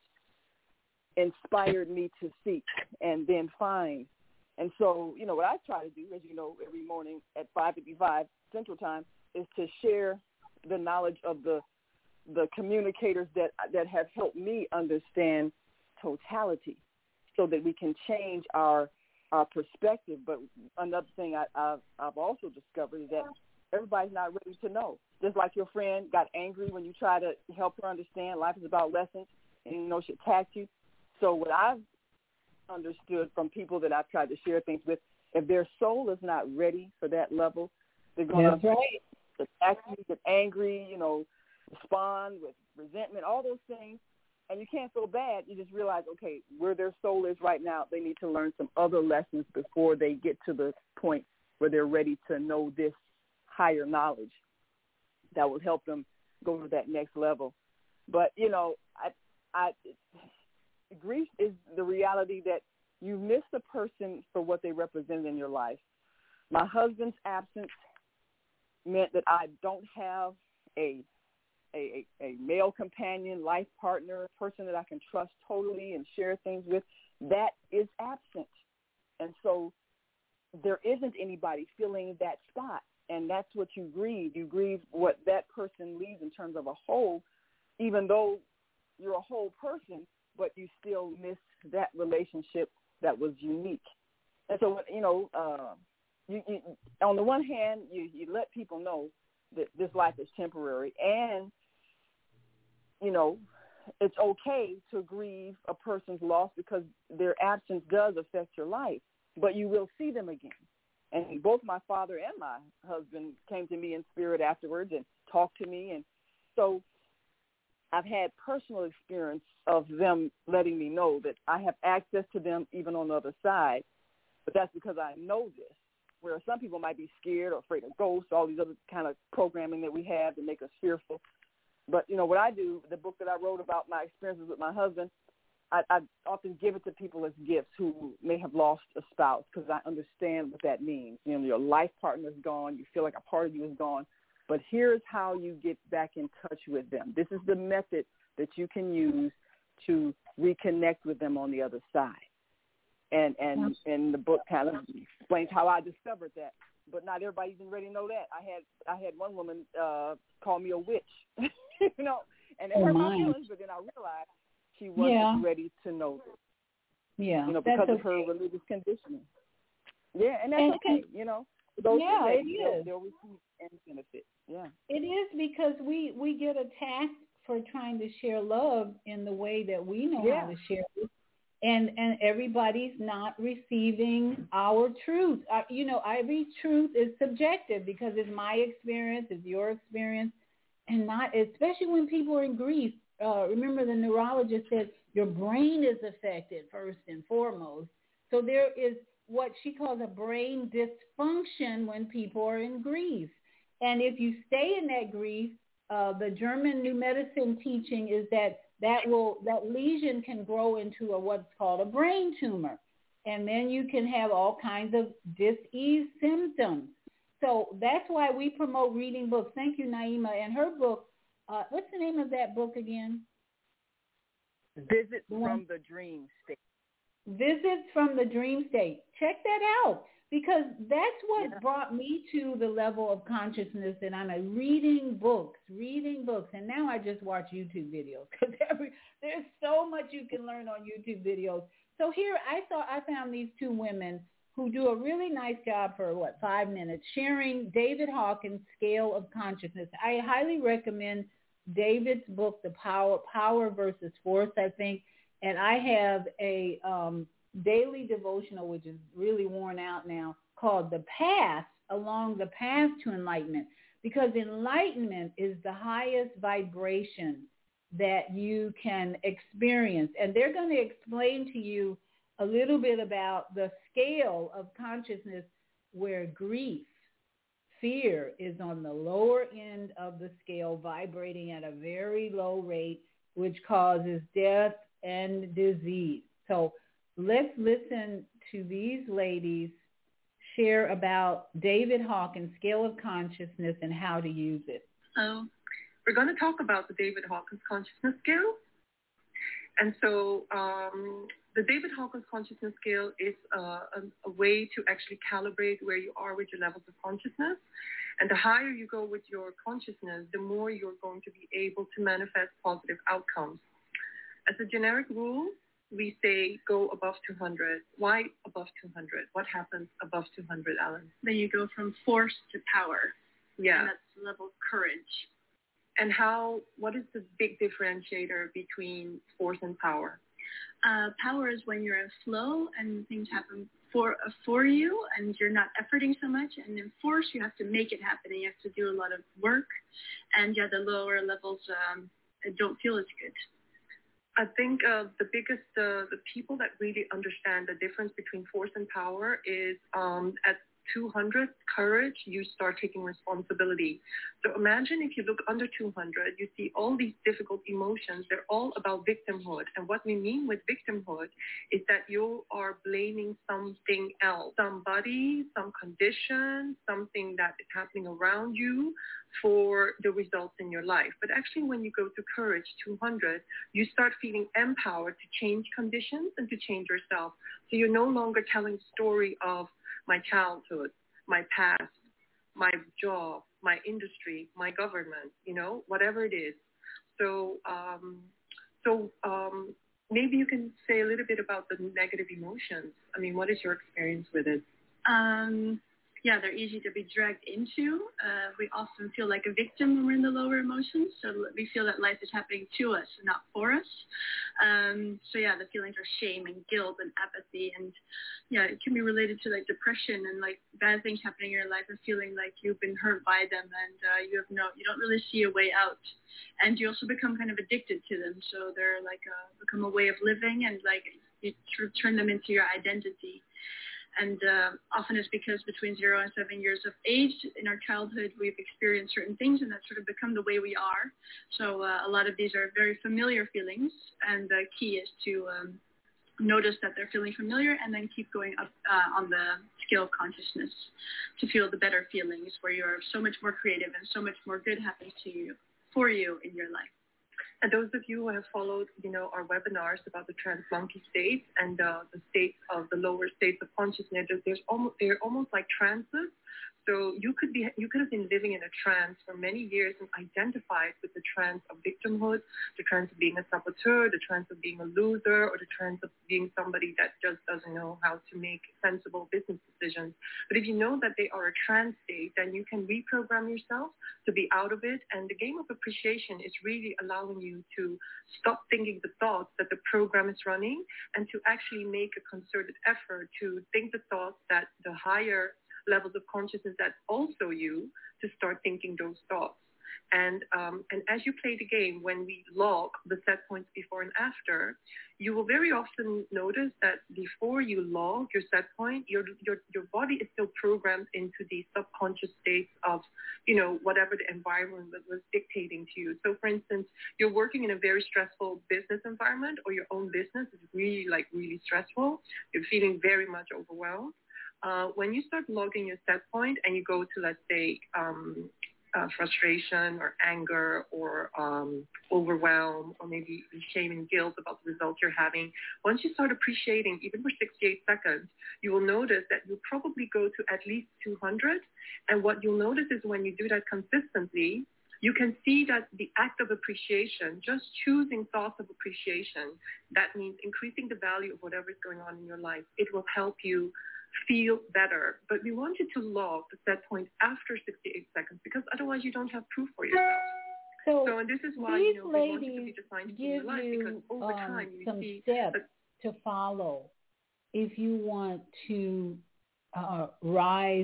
inspired me to seek and then find. And so, you know, what I try to do, as you know, every morning at five fifty-five Central Time is to share the knowledge of the the communicators that that have helped me understand totality so that we can change our our perspective. But another thing I, I've, I've also discovered is that everybody's not ready to know. Just like your friend got angry when you try to help her understand life is about lessons, and, you know, she attacked you. So what I've understood from people that I've tried to share things with, if their soul is not ready for that level, they're going That's to right. attack you, get angry, you know, respond with resentment, all those things. And you can't feel bad. You just realize, okay, where their soul is right now, they need to learn some other lessons before they get to the point where they're ready to know this higher knowledge that will help them go to that next level. But, you know, I, I, grief is the reality that you miss the person for what they represent in your life. My husband's absence meant that I don't have a A, a, a male companion, life partner, a person that I can trust totally and share things with. That is absent. And so there isn't anybody filling that spot. And that's what you grieve. You grieve what that person leaves in terms of a whole, even though you're a whole person, but you still miss that relationship that was unique. And so, you know, uh, you, you, on the one hand, you, you let people know that this life is temporary, and you know, it's okay to grieve a person's loss because their absence does affect your life, but you will see them again. And both my father and my husband came to me in spirit afterwards and talked to me. And so I've had personal experience of them letting me know that I have access to them even on the other side, but that's because I know this. Where some people might be scared or afraid of ghosts, all these other kind of programming that we have to make us fearful. But, you know, what I do, the book that I wrote about my experiences with my husband, I, I often give it to people as gifts who may have lost a spouse because I understand what that means. You know, your life partner is gone. You feel like a part of you is gone. But here's how you get back in touch with them. This is the method that you can use to reconnect with them on the other side. And and and the book kind of explains how I discovered that, but not everybody even ready to know that. I had I had one woman uh, call me a witch, you know, and it oh hurt my my feelings. But then I realized she wasn't yeah. ready to know this. Yeah, you know, because that's of her okay. religious conditioning. Yeah, and that's and, okay. And, you know, those yeah, things, it they'll, is. they'll receive any benefit. Yeah, it is because we we get attacked for trying to share love in the way that we know yeah. how to share it. And and everybody's not receiving our truth. Uh, you know, every truth is subjective because it's my experience, it's your experience, and not, especially when people are in grief. Uh, remember the neurologist said your brain is affected first and foremost. So there is what she calls a brain dysfunction when people are in grief. And if you stay in that grief, uh, the German New Medicine teaching is that that will that lesion can grow into a what's called a brain tumor. And then you can have all kinds of dis-ease symptoms. So that's why we promote reading books. Thank you, Naima. And her book, uh, what's the name of that book again? Visits from the Dream State. Visits from the Dream State. Check that out, because that's what Yeah. brought me to the level of consciousness that I'm a reading books, reading books. And now I just watch YouTube videos because there's so much you can learn on YouTube videos. So here I saw, I found these two women who do a really nice job for, what, five minutes, sharing David Hawkins' Scale of Consciousness. I highly recommend David's book, The Power Power versus Force, I think. And I have a um, daily devotional, which is really worn out now, called The Path, Along the Path to Enlightenment, because enlightenment is the highest vibration that you can experience. And they're going to explain to you a little bit about the scale of consciousness where grief, fear is on the lower end of the scale, vibrating at a very low rate, which causes death and disease. So let's listen to these ladies share about David Hawkins' Scale of Consciousness and how to use it. So we're going to talk about the David Hawkins Consciousness Scale. And so um, the David Hawkins Consciousness Scale is uh, a, a way to actually calibrate where you are with your levels of consciousness. And the higher you go with your consciousness, the more you're going to be able to manifest positive outcomes. As a generic rule, we say go above two hundred. Why above two hundred? What happens above two hundred, Alan? Then you go from force to power. Yeah. And that's the level of courage. And how, what is the big differentiator between force and power? Uh, power is when you're in flow and things happen for uh, for you and you're not efforting so much. And in force, you have to make it happen and you have to do a lot of work. And yeah, the lower levels um, don't feel as good. I think uh, the biggest, uh, the people that really understand the difference between force and power is um, at two hundred, courage, you start taking responsibility. So imagine if you look under two hundred, you see all these difficult emotions. They're all about victimhood. And what we mean with victimhood is that you are blaming something else, somebody, some condition, something that is happening around you for the results in your life. But actually, when you go to courage two hundred, you start feeling empowered to change conditions and to change yourself. So you're no longer telling the story of my childhood, my past, my job, my industry, my government, you know, whatever it is. So, um, so um, maybe you can say a little bit about the negative emotions. I mean, what is your experience with it? Um, yeah, they're easy to be dragged into. Uh, we often feel like a victim when we're in the lower emotions. So we feel that life is happening to us and not for us. Um, so yeah, the feelings are shame and guilt and apathy. And yeah, it can be related to like depression and like bad things happening in your life and feeling like you've been hurt by them and uh, you have no, you don't really see a way out. And you also become kind of addicted to them. So they're like a, become a way of living and like you tr- turn them into your identity. And uh, often it's because between zero and seven years of age in our childhood, we've experienced certain things and that sort of become the way we are. So uh, a lot of these are very familiar feelings. And the key is to um, notice that they're feeling familiar and then keep going up uh, on the scale of consciousness to feel the better feelings where you're so much more creative and so much more good happens to you, for you in your life. And those of you who have followed, you know, our webinars about the trans monkey state and uh, the states of the lower states of consciousness, there's almost they're almost like trances. So you could be you could have been living in a trance for many years and identified with the trance of victimhood, the trance of being a saboteur, the trance of being a loser, or the trance of being somebody that just doesn't know how to make sensible business decisions. But if you know that they are a trance state, then you can reprogram yourself to be out of it. And the game of appreciation is really allowing you to stop thinking the thoughts that the program is running and to actually make a concerted effort to think the thoughts that the higher levels of consciousness that's also you, to start thinking those thoughts. And um, and as you play the game, when we log the set points before and after, you will very often notice that before you log your set point, your your your body is still programmed into the subconscious states of, you know, whatever the environment was dictating to you. So, for instance, you're working in a very stressful business environment, or your own business is really like really stressful. You're feeling very much overwhelmed. Uh, when you start logging your set point and you go to, let's say, um, uh, frustration or anger or um, overwhelm or maybe shame and guilt about the results you're having, once you start appreciating, even for sixty-eight seconds, you will notice that you'll probably go to at least two hundred. And what you'll notice is when you do that consistently, you can see that the act of appreciation, just choosing thoughts of appreciation, that means increasing the value of whatever is going on in your life. It will help you feel better. But we want you to log the set point after sixty-eight seconds, because otherwise you don't have proof for yourself. So, so and this is why, these you know, we want you to be ladies defined in give your life, because you over um, time you some see steps that, to follow if you want to uh, rise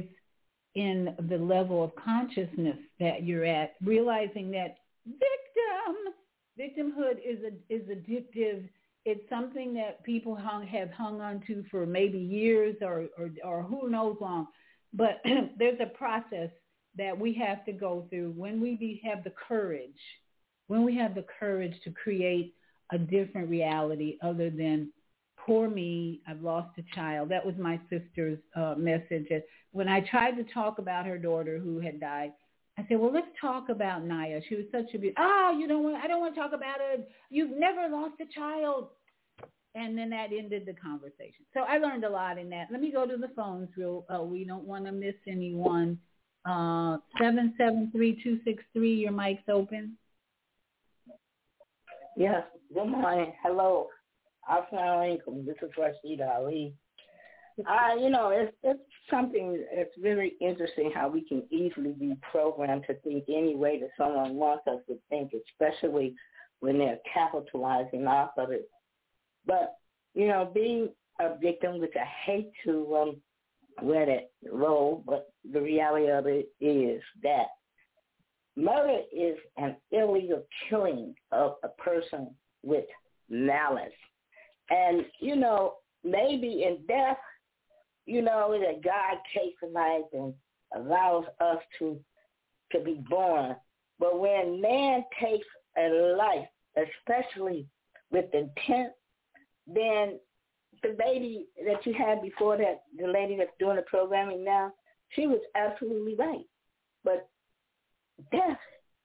in the level of consciousness that you're at, realizing that victim, victimhood is a, is addictive. It's something that people hung, have hung on to for maybe years or, or, or who knows long. But there's a process that we have to go through when we be, have the courage, when we have the courage to create a different reality other than, poor me, I've lost a child. That was my sister's uh, message. When I tried to talk about her daughter who had died, I said, well, let's talk about Naya. She was such a beautiful, oh, you don't want, I don't want to talk about it. You've never lost a child. And then that ended the conversation. So I learned a lot in that. Let me go to the phones real, uh, we don't want to miss anyone. Uh, seven seven three, two six three, your mic's open. Yes, good morning. Hello. Assalamu alaikum. This is Rashida Ali. Uh, you know, it's, it's something, it's very interesting how we can easily be programmed to think any way that someone wants us to think, especially when they're capitalizing off of it. But, you know, being a victim, which I hate to um, wear that role, but the reality of it is that murder is an illegal killing of a person with malice. And, you know, maybe in death, you know, that God takes a life and allows us to to be born. But when man takes a life, especially with intent, then the lady that you had before that, the lady that's doing the programming now, she was absolutely right. But death,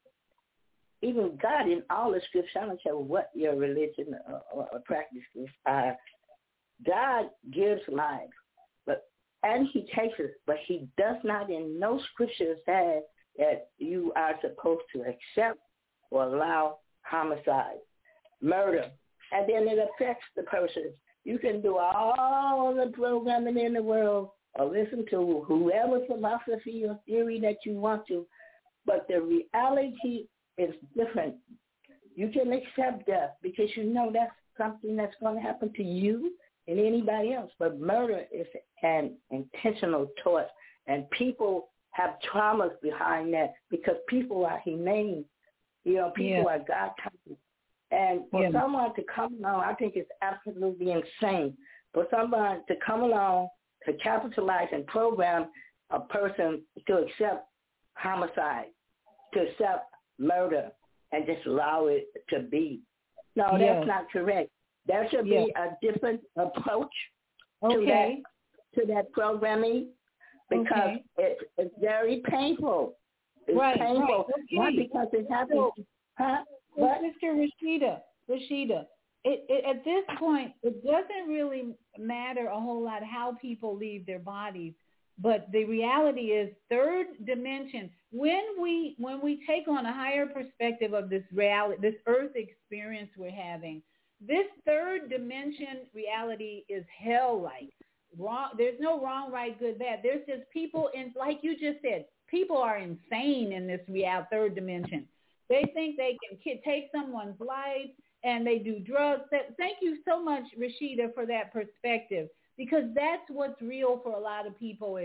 even God in all the scriptures, I don't care what your religion or, or practices are, God gives life, but and he takes it, but he does not in no scripture say that you are supposed to accept or allow homicide, murder, and then it affects the person. You can do all the programming in the world or listen to whoever philosophy or theory that you want to, but the reality is different. You can accept death because you know that's something that's going to happen to you and anybody else. But murder is an intentional thought, and people have traumas behind that because people are humane. You know, people yeah. are God-conscious. And for yeah. someone to come along, I think it's absolutely insane. For someone to come along to capitalize and program a person to accept homicide, to accept murder, and just allow it to be. No, yeah. that's not correct. There should yeah. be a different approach okay. to that to that programming because okay. it's it's very painful. It's right, painful. Right. Okay. Not because it happens. So, huh? so Sister Rashida, Rashida, it, it, at this point, it doesn't really matter a whole lot how people leave their bodies. But the reality is, third dimension. When we when we take on a higher perspective of this reality, this Earth experience we're having, this third dimension reality is hell-like. Wrong. There's no wrong, right, good, bad. There's just people in, like you just said, people are insane in this real third dimension. They think they can take someone's life and they do drugs. Thank you so much, Rashida, for that perspective. Because that's what's real for a lot of people is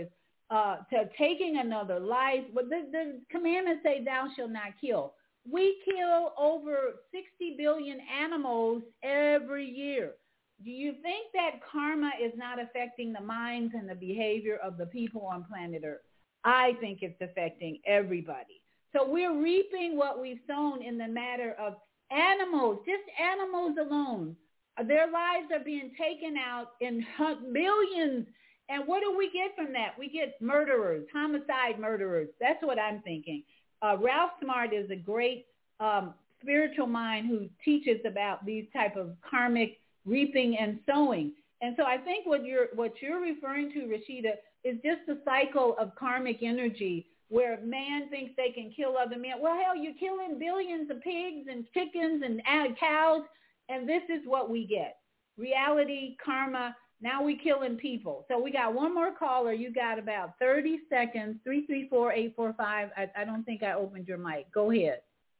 uh, to taking another life. But the, the commandments say thou shalt not kill. We kill over sixty billion animals every year. Do you think that karma is not affecting the minds and the behavior of the people on planet Earth? I think it's affecting everybody. So we're reaping what we've sown in the matter of animals, just animals alone. Their lives are being taken out in millions. And what do we get from that? We get murderers, homicide murderers. That's what I'm thinking. Uh, Ralph Smart is a great um, spiritual mind who teaches about these type of karmic reaping and sowing. And so I think what you're what you're referring to, Rashida, is just the cycle of karmic energy where man thinks they can kill other men. Well, hell, you're killing billions of pigs and chickens and cows, and this is what we get. Reality, karma. Now we killing people. So we got one more caller. You got about thirty seconds. three three four, eight four five. I, I don't think I opened your mic. Go ahead.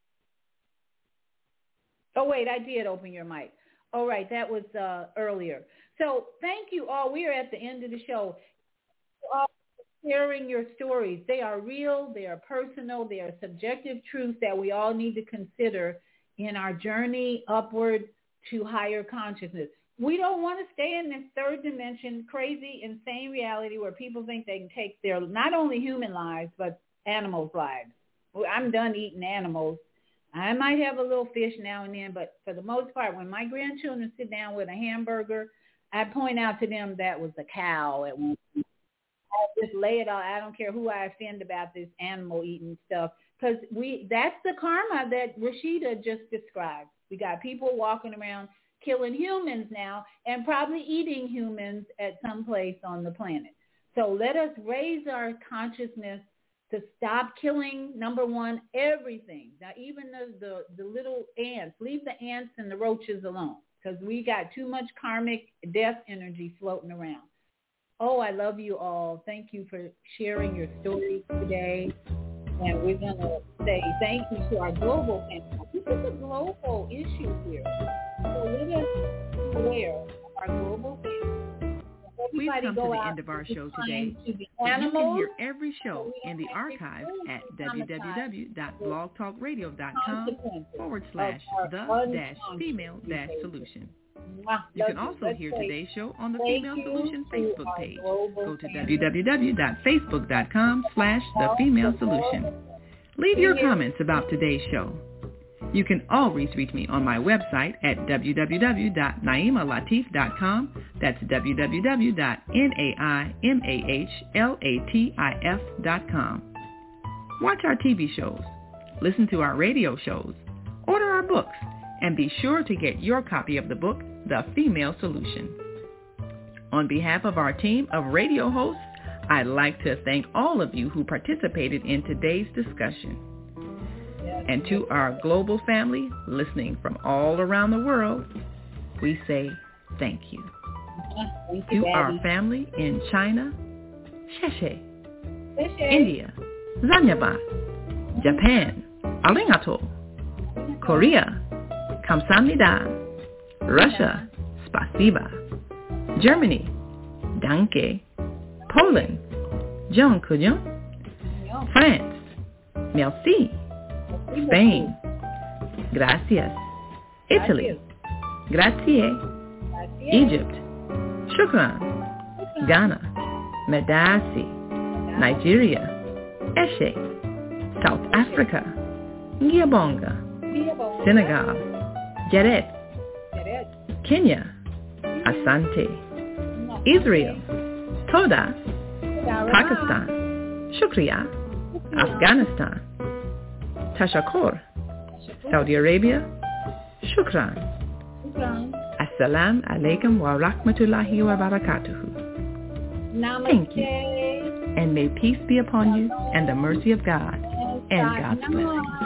Oh, wait, I did open your mic. All right, that was uh, earlier. So thank you all. We are at the end of the show. All sharing your stories. They are real. They are personal. They are subjective truths that we all need to consider in our journey upward to higher consciousness. We don't want to stay in this third dimension, crazy, insane reality where people think they can take their not only human lives, but animals' lives. Well, I'm done eating animals. I might have a little fish now and then, but for the most part, when my grandchildren sit down with a hamburger, I point out to them that was a cow at one point. I just lay it out. I don't care who I offend about this animal eating stuff, because we that's the karma that Rashida just described. We got people walking around killing humans now and probably eating humans at some place on the planet. So let us raise our consciousness to stop killing, number one, everything. Now, even the, the, the little ants, leave the ants and the roaches alone, because we got too much karmic death energy floating around. Oh, I love you all. Thank you for sharing your stories today. And we're going to say thank you to our global family. This is a global issue here. So let us be aware of our global family. We've come to the end of our show today. To but you can hear every show in the archive at www.blogtalkradio.com forward slash the dash female dash solution. You can also hear today's show on the Female Solution Facebook page. Go to www.facebook.com slash the female solution. Leave your comments about today's show. You can always reach me on my website at w w w dot naima latif dot com. That's w w w dot naima latif dot com. Watch our T V shows, listen to our radio shows, order our books, and be sure to get your copy of the book, The Female Solution. On behalf of our team of radio hosts, I'd like to thank all of you who participated in today's discussion. And to our global family listening from all around the world, we say thank you. Thank you to our family in China, Sheshe, India, Zanyaba, Japan, Arigato, Korea, Kamsahamnida, Russia, Spasiba, Germany, Danke, Poland, Dziękuję, France, Merci, Spain, Gracias, Italy, Grazie, Egypt, Shukran, Ghana, Medasi, Nigeria, Eshe, South Africa, Ngiyabonga, Senegal, Jaret, Kenya, Asante, Israel, Toda, Pakistan, Shukriya, Afghanistan, Tashakkur, Saudi Arabia, Shukran. Assalamu alaikum wa rahmatullahi wa barakatuhu. Thank you. And may peace be upon you and the mercy of God and God's blessings.